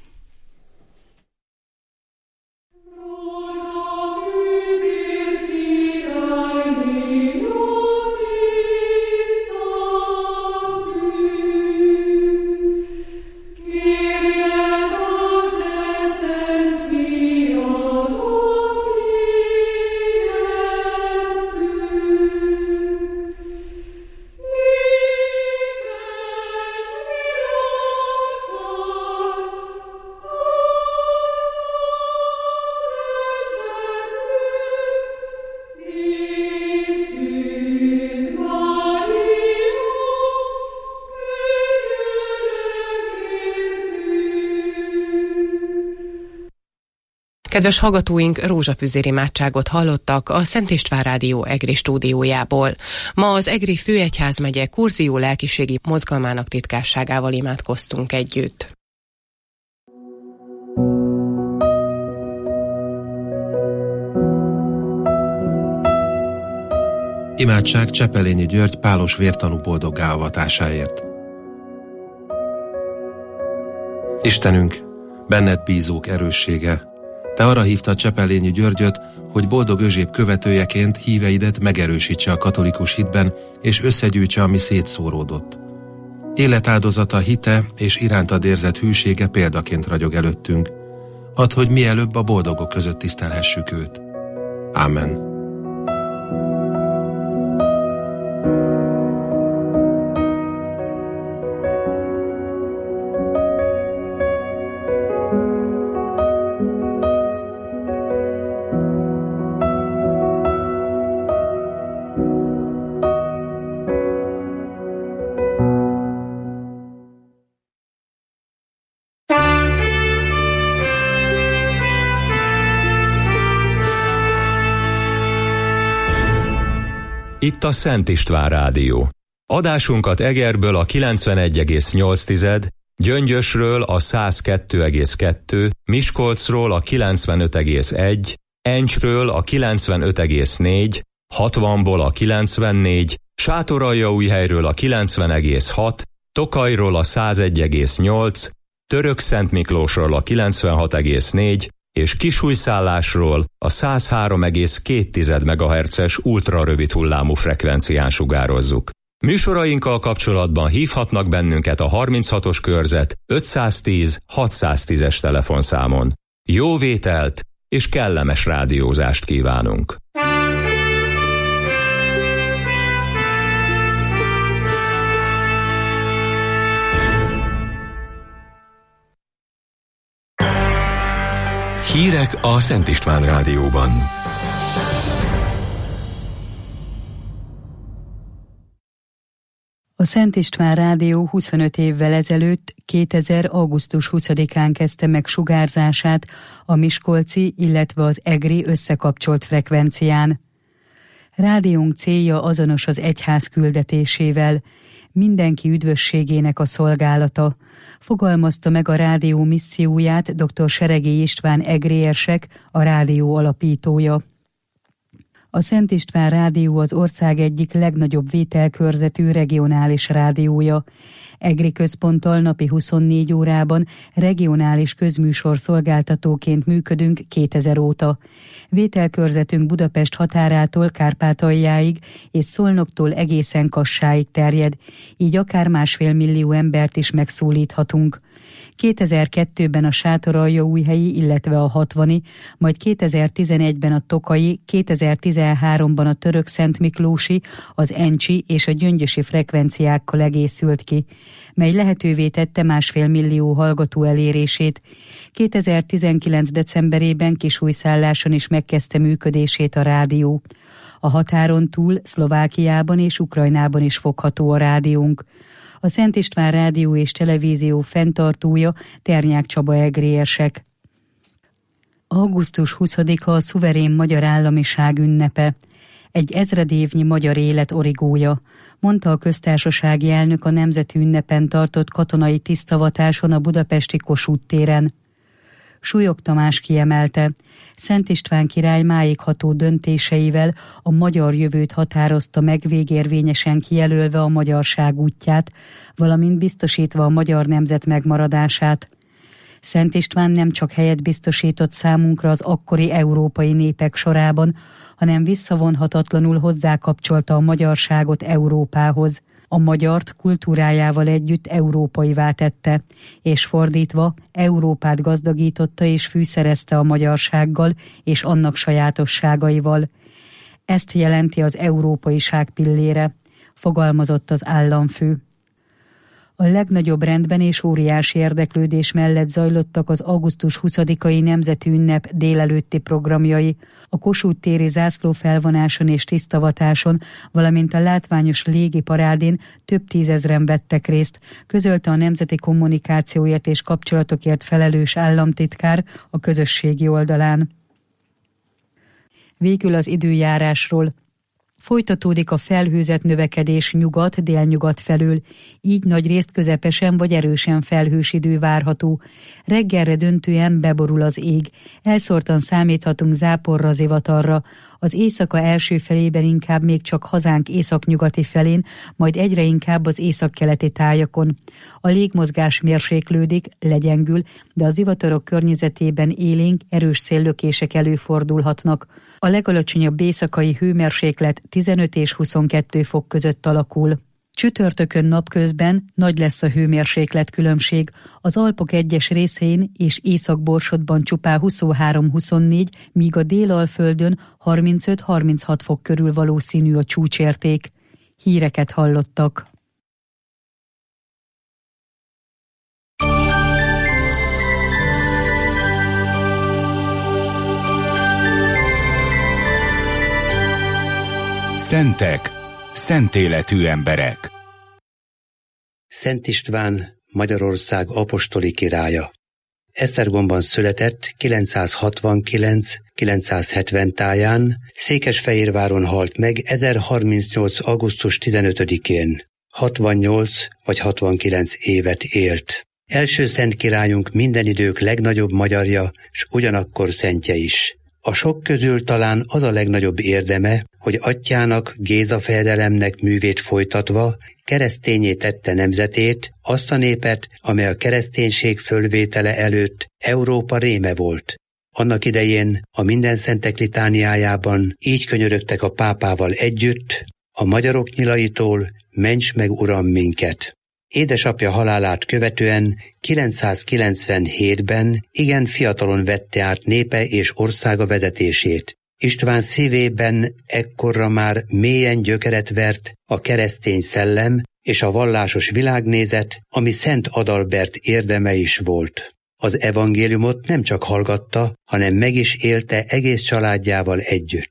Kedves hallgatóink, rózsafüzér imádságot hallottak a Szent István Rádió EGRI stúdiójából. Ma az EGRI Főegyházmegye Kurzió lelkiségi mozgalmának titkárságával imádkoztunk együtt. Imádság Csepelényi György pálos vértanú boldoggá avatásáért. Istenünk, benned bízók erőssége, te arra hívtad Csepelényi Györgyöt, hogy boldog Özséb követőjeként híveidet megerősítse a katolikus hitben, és összegyűjtse, ami szétszóródott. Életáldozata, hite és irántad érzett hűsége példaként ragyog előttünk. Add, hogy mielőbb a boldogok között tisztelhessük őt. Ámen. Itt a Szent István Rádió. Adásunkat Egerből a 91,8, Gyöngyösről a 102,2, Miskolcról a 95,1, Encsről a 95,4, 60-ból a 94, Sátoraljaújhelyről a 90,6, Tokajról a 101,8, Törökszentmiklósról a 96,4, és Kisújszállásról a 103,2 MHz-es ultrarövid hullámú frekvencián sugározzuk. Műsorainkkal kapcsolatban hívhatnak bennünket a 36-os körzet 510 610-es telefonszámon. Jó vételt és kellemes rádiózást kívánunk! Hírek a Szent István Rádióban. A Szent István Rádió 25 évvel ezelőtt, 2000. augusztus 20-án kezdte meg sugárzását a miskolci, illetve az egri összekapcsolt frekvencián. Rádiónk célja azonos az egyház küldetésével, mindenki üdvösségének a szolgálata. Fogalmazta meg a rádió misszióját dr. Seregély István egri érsek, a rádió alapítója. A Szent István Rádió az ország egyik legnagyobb vételkörzetű regionális rádiója. Egri központtal napi 24 órában regionális közműsor szolgáltatóként működünk 2000 óta. Vételkörzetünk Budapest határától Kárpátaljáig és Szolnoktól egészen Kassáig terjed, így akár 1,5 millió embert is megszólíthatunk. 2002-ben a Sátoraljaújhelyi, illetve a 60-i, majd 2011-ben a Tokaji, 2013-ban a Törökszentmiklósi, az Encsi és a Gyöngyösi frekvenciákkal egészült ki, mely lehetővé tette 1,5 millió hallgató elérését. 2019. decemberében Kisújszálláson is megkezdte működését a rádió. A határon túl Szlovákiában és Ukrajnában is fogható a rádiónk. A Szent István Rádió és Televízió fenntartója Ternyák Csaba egri érsek. Augusztus 20-a a szuverén magyar államiság ünnepe. Egy ezredévnyi magyar élet origója, mondta a köztársasági elnök a nemzeti ünnepen tartott katonai tisztavatáson a budapesti Kossuth téren. Súlyog Tamás kiemelte, Szent István király máig ható döntéseivel a magyar jövőt határozta meg, végérvényesen kijelölve a magyarság útját, valamint biztosítva a magyar nemzet megmaradását. Szent István nem csak helyet biztosított számunkra az akkori európai népek sorában, hanem visszavonhatatlanul hozzákapcsolta a magyarságot Európához. A magyart kultúrájával együtt európaivá tette, és fordítva Európát gazdagította és fűszerezte a magyarsággal és annak sajátosságaival. Ezt jelenti az európaiság pillére, fogalmazott az államfő. A legnagyobb rendben és óriási érdeklődés mellett zajlottak az augusztus 20-ai nemzeti ünnep délelőtti programjai, a Kossuth téri zászlófelvonáson és tisztavatáson, valamint a látványos légiparádén több tízezren vettek részt, közölte a Nemzeti Kommunikációért és Kapcsolatokért felelős államtitkár a közösségi oldalán. Végül az időjárásról. Folytatódik a felhőzet növekedés nyugat-délnyugat felől, így nagyrészt közepesen vagy erősen felhős idő várható. Reggelre döntően beborul az ég, elszórtan számíthatunk záporra, zivatarra. Az éjszaka első felében inkább még csak hazánk északnyugati felén, majd egyre inkább az északkeleti tájakon. A légmozgás mérséklődik, legyengül, de a zivatarok környezetében élénk, erős széllökések előfordulhatnak. A legalacsonyabb éjszakai hőmérséklet 15 és 22 fok között alakul. Csütörtökön napközben nagy lesz a hőmérséklet különbség, az Alpok egyes részein és Észak-Borsodban csupán 23-24, míg a Délalföldön 35-36 fok körül valószínű a csúcsérték. Híreket hallottak. Szentek, szentéletű emberek. Szent István Magyarország apostoli királya. Esztergomban született 969-970 táján, Székesfehérváron halt meg 1038. augusztus 15-én. 68 vagy 69 évet élt. Első szent királyunk minden idők legnagyobb magyarja, s ugyanakkor szentje is. A sok közül talán az a legnagyobb érdeme, hogy atyjának, Géza fejedelemnek művét folytatva kereszténnyé tette nemzetét, azt a népet, amely a kereszténység fölvétele előtt Európa réme volt. Annak idején a Mindenszentek litániájában így könyörögtek a pápával együtt, a magyarok nyilaitól ments meg, Uram, minket. Édesapja halálát követően 997-ben igen fiatalon vette át népe és országa vezetését. István szívében ekkorra már mélyen gyökeret vert a keresztény szellem és a vallásos világnézet, ami Szent Adalbert érdeme is volt. Az evangéliumot nem csak hallgatta, hanem meg is élte egész családjával együtt.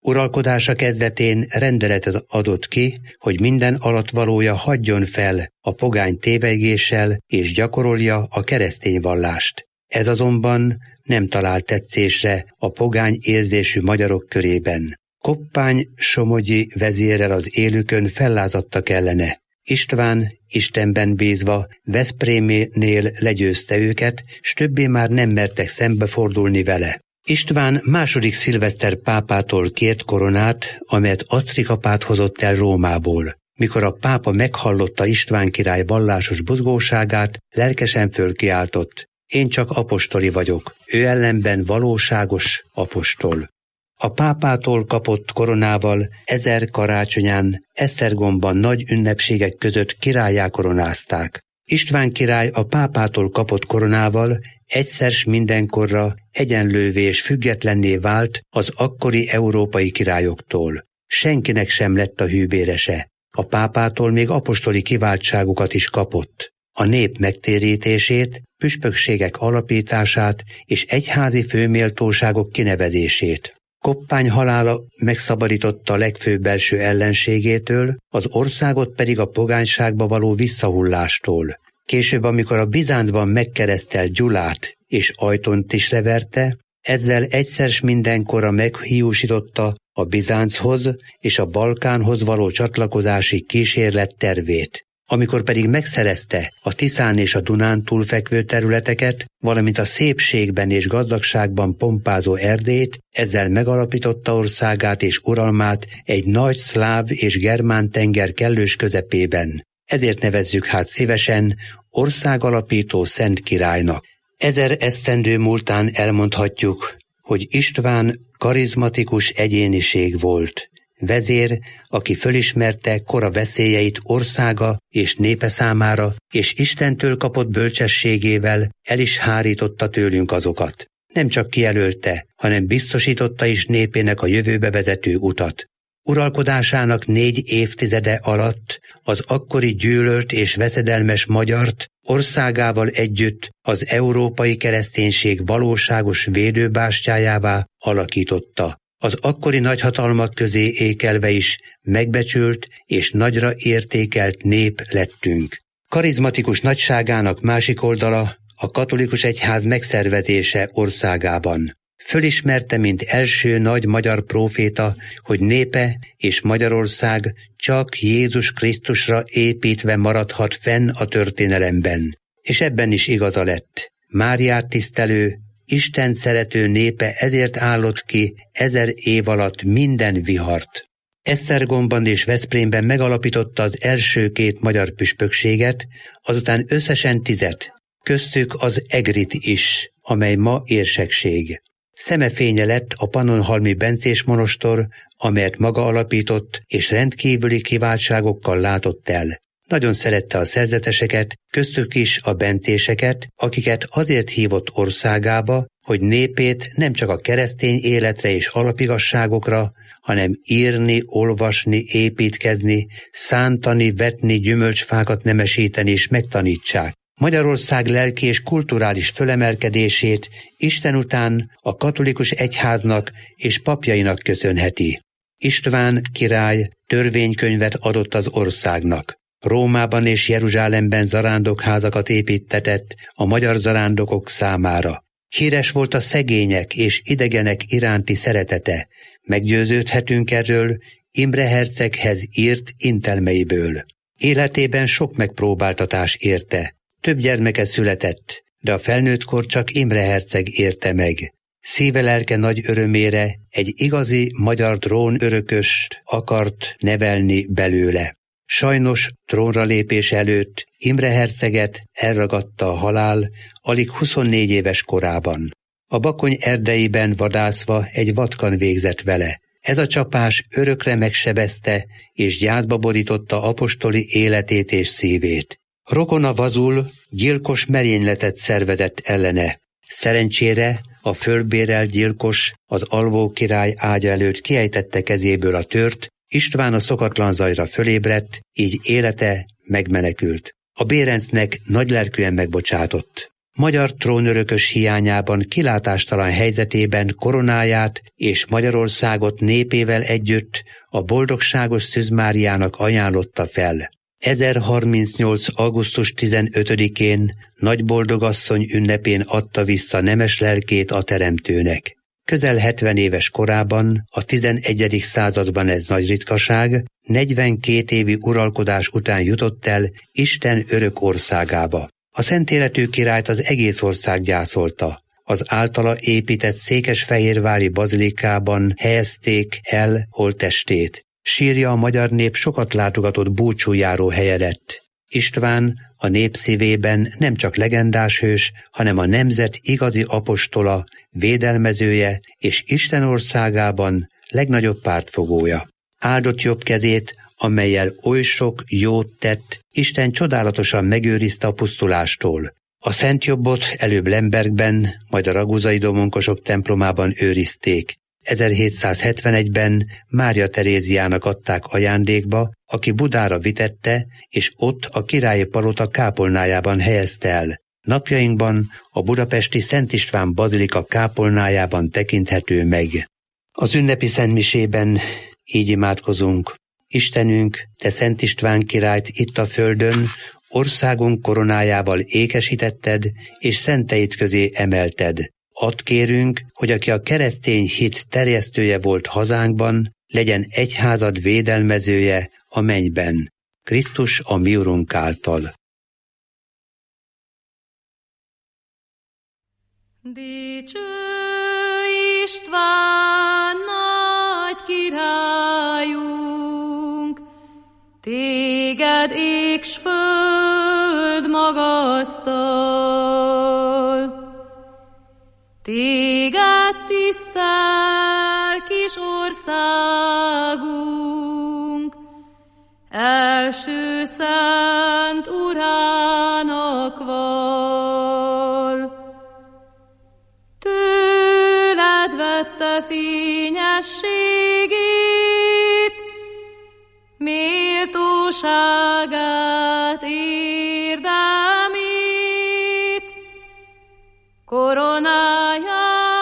Uralkodása kezdetén rendeletet adott ki, hogy minden alattvalója hagyjon fel a pogány tévegéssel és gyakorolja a keresztény vallást. Ez azonban nem talált tetszésre a pogány érzésű magyarok körében. Koppány-Somogyi vezérrel az élükön fellázadtak ellene. István Istenben bízva Veszprémnél legyőzte őket, s többé már nem mertek szembefordulni vele. István második Szilveszter pápától kért koronát, amelyet Asztrikapát hozott el Rómából. Mikor a pápa meghallotta István király vallásos buzgóságát, lelkesen fölkiáltott: én csak apostoli vagyok, ő ellenben valóságos apostol. A pápától kapott koronával 1000 karácsonyán Esztergomban nagy ünnepségek között királlyá koronázták. István király a pápától kapott koronával egyszer s mindenkorra egyenlővé és függetlenné vált az akkori európai királyoktól. Senkinek sem lett a hűbérese. A pápától még apostoli kiváltságukat is kapott. A nép megtérítését, püspökségek alapítását és egyházi főméltóságok kinevezését. Koppány halála megszabadította a legfőbb belső ellenségétől, az országot pedig a pogányságba való visszahullástól. Később, amikor a Bizáncban megkeresztelt Gyulát és Ajtont is leverte, ezzel egyszer s mindenkorra meghiúsította a Bizánchoz és a Balkánhoz való csatlakozási kísérlet tervét. Amikor pedig megszerezte a Tiszán és a Dunán túlfekvő területeket, valamint a szépségben és gazdagságban pompázó Erdélyt, ezzel megalapította országát és uralmát egy nagy szláv és germán tenger kellős közepében. Ezért nevezzük hát szívesen országalapító szent királynak. 1000 esztendő múltán elmondhatjuk, hogy István karizmatikus egyéniség volt. Vezér, aki fölismerte kora veszélyeit országa és népe számára, és Istentől kapott bölcsességével el is hárította tőlünk azokat. Nem csak kijelölte, hanem biztosította is népének a jövőbe vezető utat. Uralkodásának 4 évtizede alatt az akkori gyűlölt és veszedelmes magyart országával együtt az európai kereszténység valóságos védőbástyájává alakította. Az akkori nagyhatalmak közé ékelve is megbecsült és nagyra értékelt nép lettünk. Karizmatikus nagyságának másik oldala a katolikus egyház megszervezése országában. Fölismerte, mint első nagy magyar próféta, hogy népe és Magyarország csak Jézus Krisztusra építve maradhat fenn a történelemben. És ebben is igaza lett. Máriát tisztelő, Isten szerető népe ezért állott ki 1000 év alatt minden vihart. Esztergomban és Veszprémben megalapította az első 2 magyar püspökséget, azután összesen 10, köztük az Egrit is, amely ma érsekség. Szemefénye lett a Pannonhalmi bencés monostor, amelyet maga alapított, és rendkívüli kiváltságokkal látott el. Nagyon szerette a szerzeteseket, köztük is a bencéseket, akiket azért hívott országába, hogy népét nem csak a keresztény életre és alapigasságokra, hanem írni, olvasni, építkezni, szántani, vetni, gyümölcsfákat nemesíteni és megtanítsák. Magyarország lelki és kulturális fölemelkedését Isten után a katolikus egyháznak és papjainak köszönheti. István király törvénykönyvet adott az országnak. Rómában és Jeruzsálemben zarándokházakat építtetett a magyar zarándokok számára. Híres volt a szegények és idegenek iránti szeretete. Meggyőződhetünk erről Imre herceghez írt intelmeiből. Életében sok megpróbáltatás érte. Több gyermeke született, de a felnőttkor csak Imre herceg érte meg. Szíve-lelke nagy örömére egy igazi magyar trónörököst akart nevelni belőle. Sajnos trónra lépés előtt Imre herceget elragadta a halál alig 24 éves korában. A Bakony erdeiben vadászva egy vatkan végzett vele. Ez a csapás örökre megsebezte és gyászba borította apostoli életét és szívét. Rokona Vazul gyilkos merényletet szervezett ellene. Szerencsére a fölbérelt gyilkos az alvó király ágya előtt kiejtette kezéből a tört, István a szokatlan zajra fölébredt, így élete megmenekült. A Bérencnek nagylelkűen megbocsátott. magyar trónörökös hiányában kilátástalan helyzetében koronáját és Magyarországot népével együtt a boldogságos Szűz Máriának ajánlotta fel. 1038. augusztus 15-én Nagy Boldogasszony ünnepén adta vissza nemes lelkét a Teremtőnek. Közel 70 éves korában, a 11. században ez nagy ritkaság, 42 évi uralkodás után jutott el Isten örök országába. A szentéletű királyt az egész ország gyászolta. Az általa épített székesfehérvári bazilikában helyezték el holttestét. Sírja a magyar nép sokat látogatott búcsújáró helye lett. István a nép szívében nem csak legendás hős, hanem a nemzet igazi apostola, védelmezője és Isten országában legnagyobb pártfogója. Áldott jobb kezét, amellyel oly sok jót tett, Isten csodálatosan megőrizte a pusztulástól. A szent jobbot előbb Lembergben, majd a raguzai domonkosok templomában őrizték. 1771-ben Mária Teréziának adták ajándékba, aki Budára vitette, és ott a királyi palota kápolnájában helyezte el. Napjainkban a budapesti Szent István bazilika kápolnájában tekinthető meg. Az ünnepi szentmisében így imádkozunk. Istenünk, te Szent István királyt itt a földön, országunk koronájával ékesítetted, és szenteit közé emelted. Add kérünk, hogy aki a keresztény hit terjesztője volt hazánkban, legyen egyházad védelmezője a mennyben. Krisztus a mi Urunk által. Dicső István, nagy királyunk, téged ég s föld magasztal. Téged tisztel kis országunk, első szent urának val. Tőled vette fényességét, méltóságát, érdemét, koronája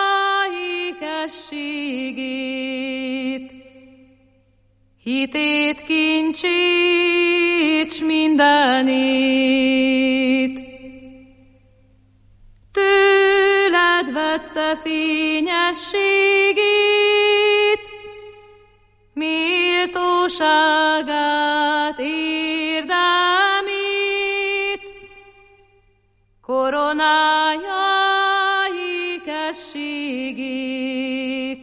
ékességét, hitét, kincsét, s mindenét. Tőled vette fényességét, méltóságát, érdemét, koronája ékességét,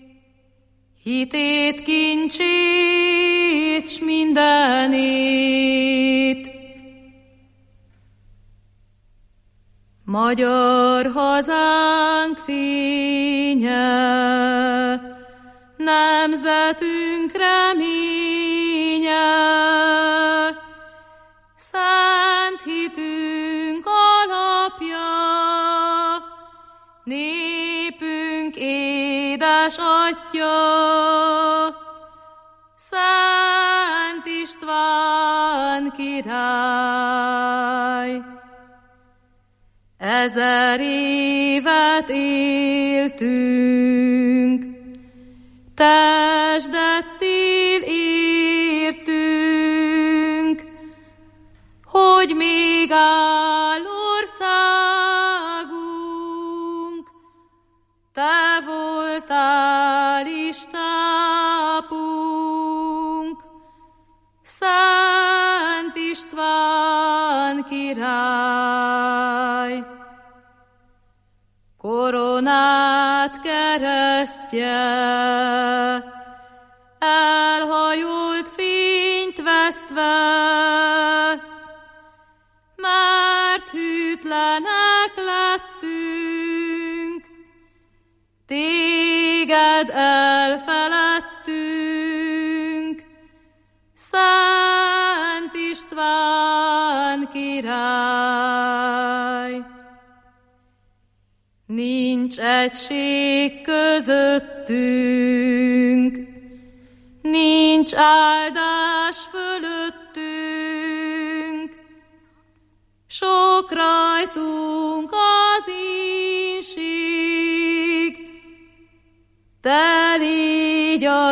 hitét, kincsét, s mindenét. Magyar hazánk fénye, nemzetünk reménye, szent hitünk alapja, népünk édes atya, Szent István király. 1000 évet éltünk, testdettél értünk, hogy még áll országunk, te voltál is tápunk, Szent István király. Koronát keresztje, elhajolt fényt vesztve, mert hűtlenek lettünk, téged elfeledtünk, Szent István király. Nincs egység közöttünk, nincs áldás fölöttünk, sok rajtunk az ínség, te légy a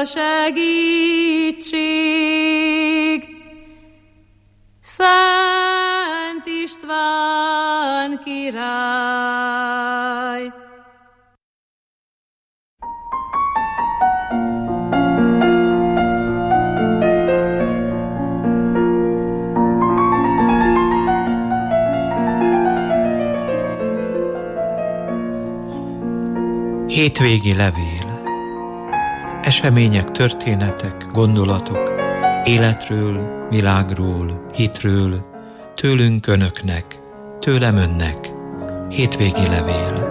segítség. Szent István király. Hétvégi levél. Események, történetek, gondolatok, életről, világról, hitről, tőlünk önöknek, tőlem önnek. Hétvégi levél.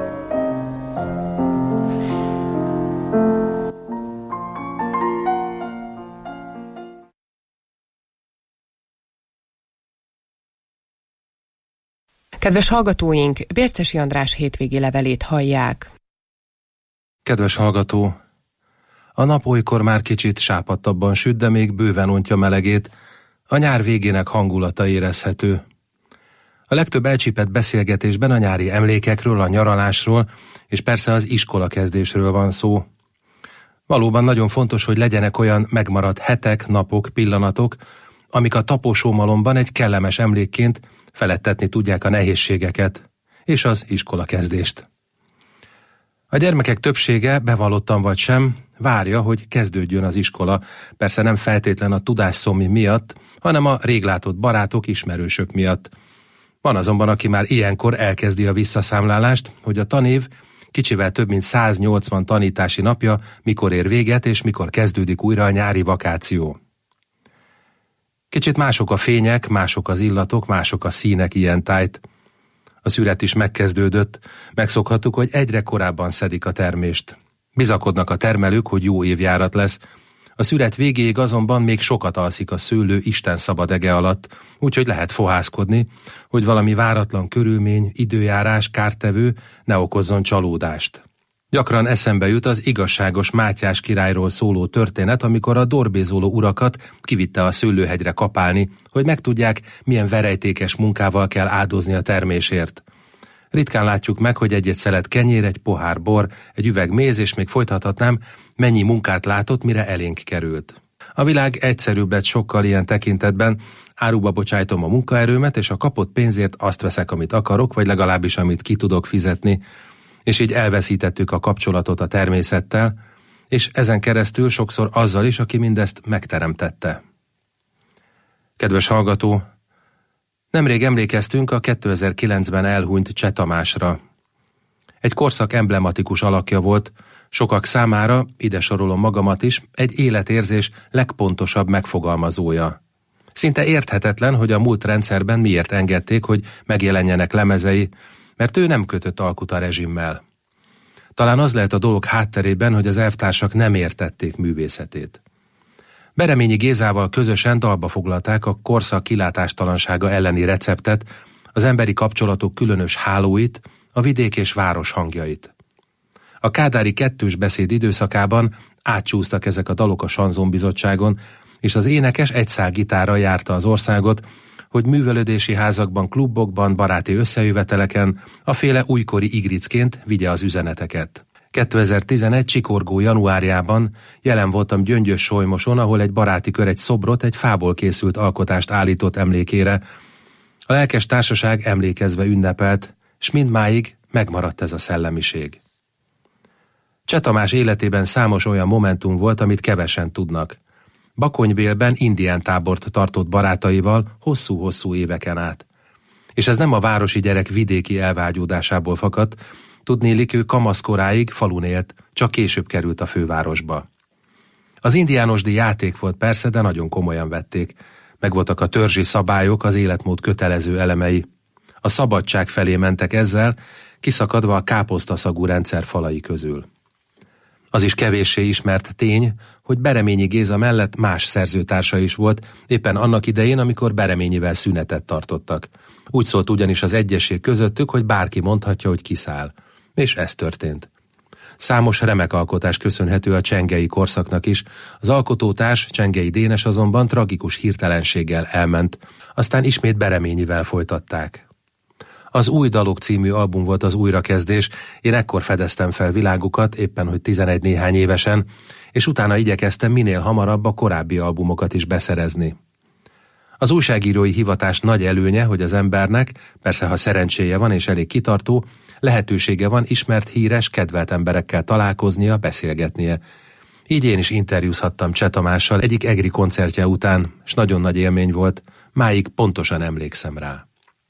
Kedves hallgatóink, Bércesi András hétvégi levelét hallják. Kedves hallgató, a nap olykor már kicsit sápadtabban süt, de még bőven ontja melegét, a nyár végének hangulata érezhető. A legtöbb elcsípett beszélgetésben a nyári emlékekről, a nyaralásról, és persze az iskolakezdésről van szó. Valóban nagyon fontos, hogy legyenek olyan megmaradt hetek, napok, pillanatok, amik a taposómalomban egy kellemes emlékként feledtetni tudják a nehézségeket, és az iskolakezdést. A gyermekek többsége, bevallottan vagy sem, várja, hogy kezdődjön az iskola, persze nem feltétlen a tudásszomj miatt, hanem a réglátott barátok, ismerősök miatt. Van azonban, aki már ilyenkor elkezdi a visszaszámlálást, hogy a tanév kicsivel több mint 180 tanítási napja mikor ér véget, és mikor kezdődik újra a nyári vakáció. Kicsit mások a fények, mások az illatok, mások a színek ilyen tájt. A szüret is megkezdődött, megszokhattuk, hogy egyre korábban szedik a termést. Bizakodnak a termelők, hogy jó évjárat lesz. A szüret végéig azonban még sokat alszik a szőlő Isten szabad ege alatt, úgyhogy lehet fohászkodni, hogy valami váratlan körülmény, időjárás, kártevő ne okozzon csalódást. Gyakran eszembe jut az igazságos Mátyás királyról szóló történet, amikor a dorbézoló urakat kivitte a szőlőhegyre kapálni, hogy megtudják, milyen verejtékes munkával kell áldozni a termésért. Ritkán látjuk meg, hogy egy-egy szelet kenyér, egy pohár bor, egy üveg méz, és még folytathatnám, mennyi munkát látott, mire elénk került. A világ egyszerűbb lett sokkal ilyen tekintetben, áruba bocsájtom a munkaerőmet, és a kapott pénzért azt veszek, amit akarok, vagy legalábbis amit ki tudok fizetni, és így elveszítettük a kapcsolatot a természettel, és ezen keresztül sokszor azzal is, aki mindezt megteremtette. Kedves hallgató, nemrég emlékeztünk a 2009-ben elhunyt Cseh Tamásra. Egy korszak emblematikus alakja volt, sokak számára, ide sorolom magamat is, egy életérzés legpontosabb megfogalmazója. Szinte érthetetlen, hogy a múlt rendszerben miért engedték, hogy megjelenjenek lemezei, mert ő nem kötött alkut a rezsimmel. Talán az lehet a dolog hátterében, hogy az elvtársak nem értették művészetét. Bereményi Gézával közösen dalba foglalták a korszak kilátástalansága elleni receptet, az emberi kapcsolatok különös hálóit, a vidék és város hangjait. A kádári kettős beszéd időszakában átcsúsztak ezek a dalok a Sanzonbizottságon, és az énekes egy szál gitárral járta az országot, hogy művelődési házakban, klubokban, baráti összejöveteleken a féle újkori igricként vigye az üzeneteket. 2011 csikorgó januárjában jelen voltam Gyöngyös-Solymoson, ahol egy baráti kör egy szobrot, egy fából készült alkotást állított emlékére. A lelkes társaság emlékezve ünnepelt, s mindmáig megmaradt ez a szellemiség. Cseh Tamás életében számos olyan momentum volt, amit kevesen tudnak. Bakonybélben indián tábort tartott barátaival hosszú-hosszú éveken át. És ez nem a városi gyerek vidéki elvágyódásából fakadt, tudnélik, ő kamaszkoráig falun élt, csak később került a fővárosba. Az indiánosdi játék volt persze, de nagyon komolyan vették. Megvoltak a törzsi szabályok, az életmód kötelező elemei. A szabadság felé mentek ezzel, kiszakadva a káposztaszagú rendszer falai közül. Az is kevéssé ismert tény, hogy Bereményi Géza mellett más szerzőtársa is volt, éppen annak idején, amikor Bereményivel szünetet tartottak. Úgy szólt ugyanis az egyesség közöttük, hogy bárki mondhatja, hogy kiszáll. És ez történt. Számos remek alkotás köszönhető a csengei korszaknak is, az alkotótárs, Csengei Dénes azonban tragikus hirtelenséggel elment, aztán ismét Bereményivel folytatták. Az Új Dalok című album volt az újrakezdés, én ekkor fedeztem fel világukat, éppen hogy 11 néhány évesen, és utána igyekeztem minél hamarabb a korábbi albumokat is beszerezni. Az újságírói hivatás nagy előnye, hogy az embernek, persze ha szerencséje van és elég kitartó, lehetősége van ismert, híres, kedvelt emberekkel találkoznia, beszélgetnie. Így én is interjúzhattam Cseh Tamással egyik egri koncertje után, és nagyon nagy élmény volt, máig pontosan emlékszem rá.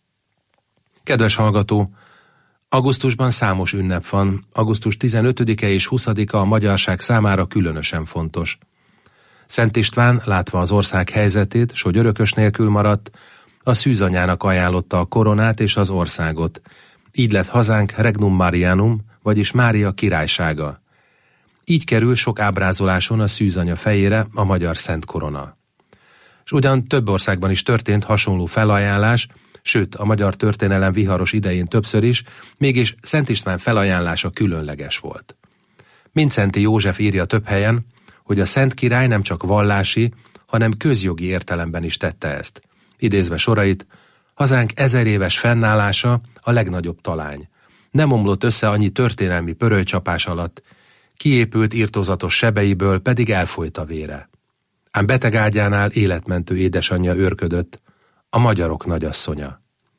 Kedves hallgató, augusztusban számos ünnep van, augusztus 15-e és 20-a a magyarság számára különösen fontos. Szent István, látva az ország helyzetét, s hogy örökös nélkül maradt, a szűzanyának ajánlotta a koronát és az országot. Így lett hazánk Regnum Marianum, vagyis Mária királysága. Így kerül sok ábrázoláson a szűzanya fejére a magyar szent korona. És ugyan több országban is történt hasonló felajánlás, sőt a magyar történelem viharos idején többször is, mégis Szent István felajánlása különleges volt. Mindszenty József írja több helyen, hogy a szent király nem csak vallási, hanem közjogi értelemben is tette ezt. Idézve sorait, hazánk 1000 éves fennállása a legnagyobb talány. Nem omlott össze annyi történelmi pörölycsapás alatt, kiépült irtózatos sebeiből pedig elfolyt a vére. Ám beteg ágyánál életmentő édesanyja őrködött, a magyarok nagyasszonya.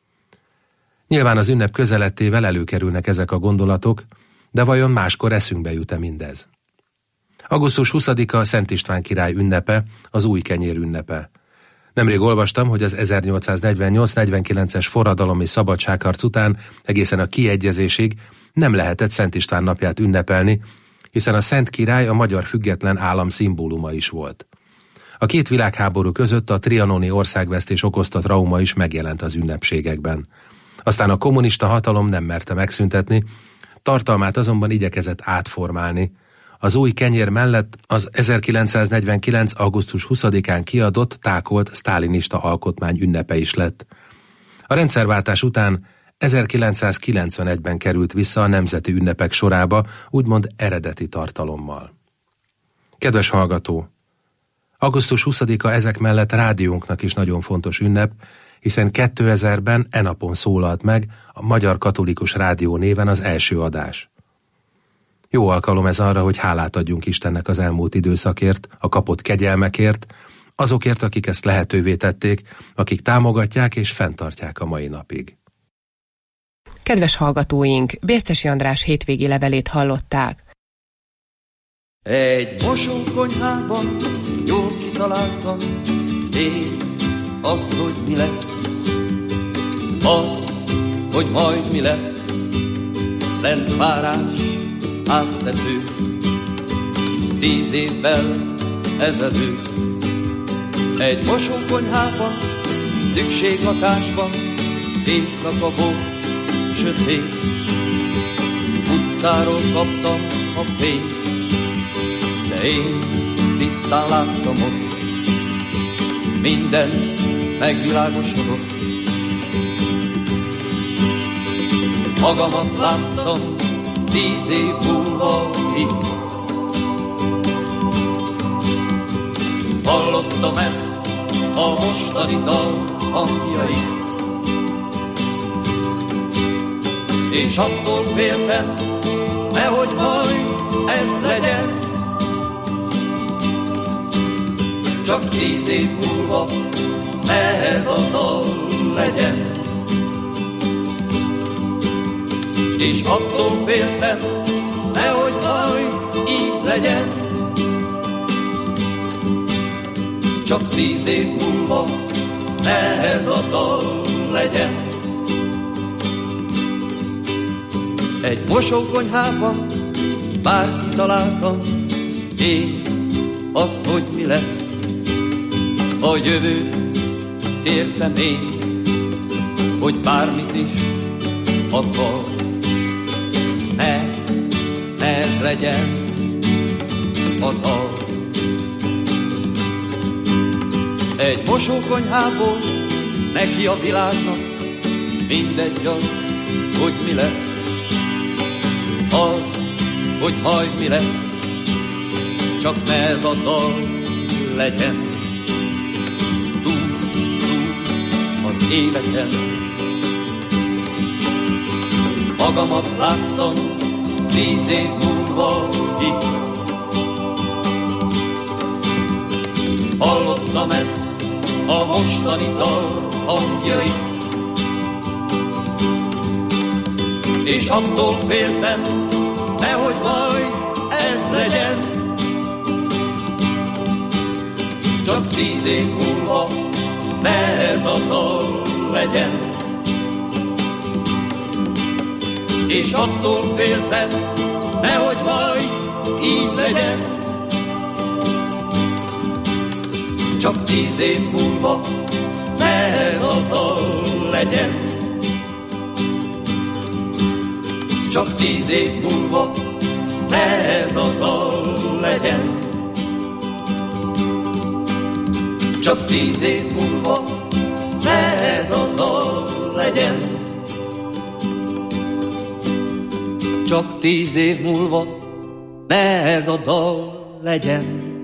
Nyilván az ünnep közelettével előkerülnek ezek a gondolatok, de vajon máskor eszünkbe jut-e mindez? Augusztus 20-a Szent István király ünnepe, az új kenyér ünnepe. Nemrég olvastam, hogy az 1848-49-es forradalom és szabadságharc után egészen a kiegyezésig nem lehetett Szent István napját ünnepelni, hiszen a Szent Király a magyar független állam szimbóluma is volt. A két világháború között a trianoni országvesztés okozta trauma is megjelent az ünnepségekben. Aztán a kommunista hatalom nem merte megszüntetni, tartalmát azonban igyekezett átformálni. Az új kenyér mellett az 1949. augusztus 20-án kiadott, tákolt sztálinista alkotmány ünnepe is lett. A rendszerváltás után 1991-ben került vissza a nemzeti ünnepek sorába, úgymond eredeti tartalommal. Kedves hallgató! Augusztus 20-a ezek mellett rádiónknak is nagyon fontos ünnep, hiszen 2000-ben e napon szólalt meg a Magyar Katolikus Rádió néven az első adás. Jó alkalom ez arra, hogy hálát adjunk Istennek az elmúlt időszakért, a kapott kegyelmekért, azokért, akik ezt lehetővé tették, akik támogatják és fenntartják a mai napig. Kedves hallgatóink, Bércesi András hétvégi levelét hallották. Egy mosókonyhában jól kitaláltam én azt, hogy mi lesz, azt, hogy majd mi lesz, lent várás, háztető, 10 évvel ezelőtt. Egy mosókonyhában, szükséglakásban, éjszaka volt, sötét, utcáról kaptam a fényt, de én tisztán láttam ott, minden megvilágosodott. Magamat láttam 10 év múlva itt. Hallottam ezt a mostani dal hangjait, és attól féltem, nehogy majd ez legyen. Csak 10 év múlva ehhez a dal legyen. És attól féltem, nehogy majd így legyen. Csak 10 év múlva ehhez a dal legyen. Egy mosókonyhában bár kitaláltam én azt, hogy mi lesz. A jövőt értem én, hogy bármit is akar, ne ez legyen a dal. Egy mosókonyhából neki a világnak mindegy az, hogy mi lesz. Az, hogy majd mi lesz, csak ne ez a dal legyen. Túl az éveken, magamat láttam 10 év múlva itt. Hallottam ezt a mostani dal hangjait, és attól féltem, nehogy majd ez legyen. Csak 10 év múlva ne ez a dal legyen. És attól féltem, nehogy majd így legyen. Csak 10 év múlva ne ez a dal legyen. Csak 10 év múlva ne ez a dal legyen. Csak 10 év múlva ne ez a dal legyen. Csak 10 év múlva ne ez a dal legyen.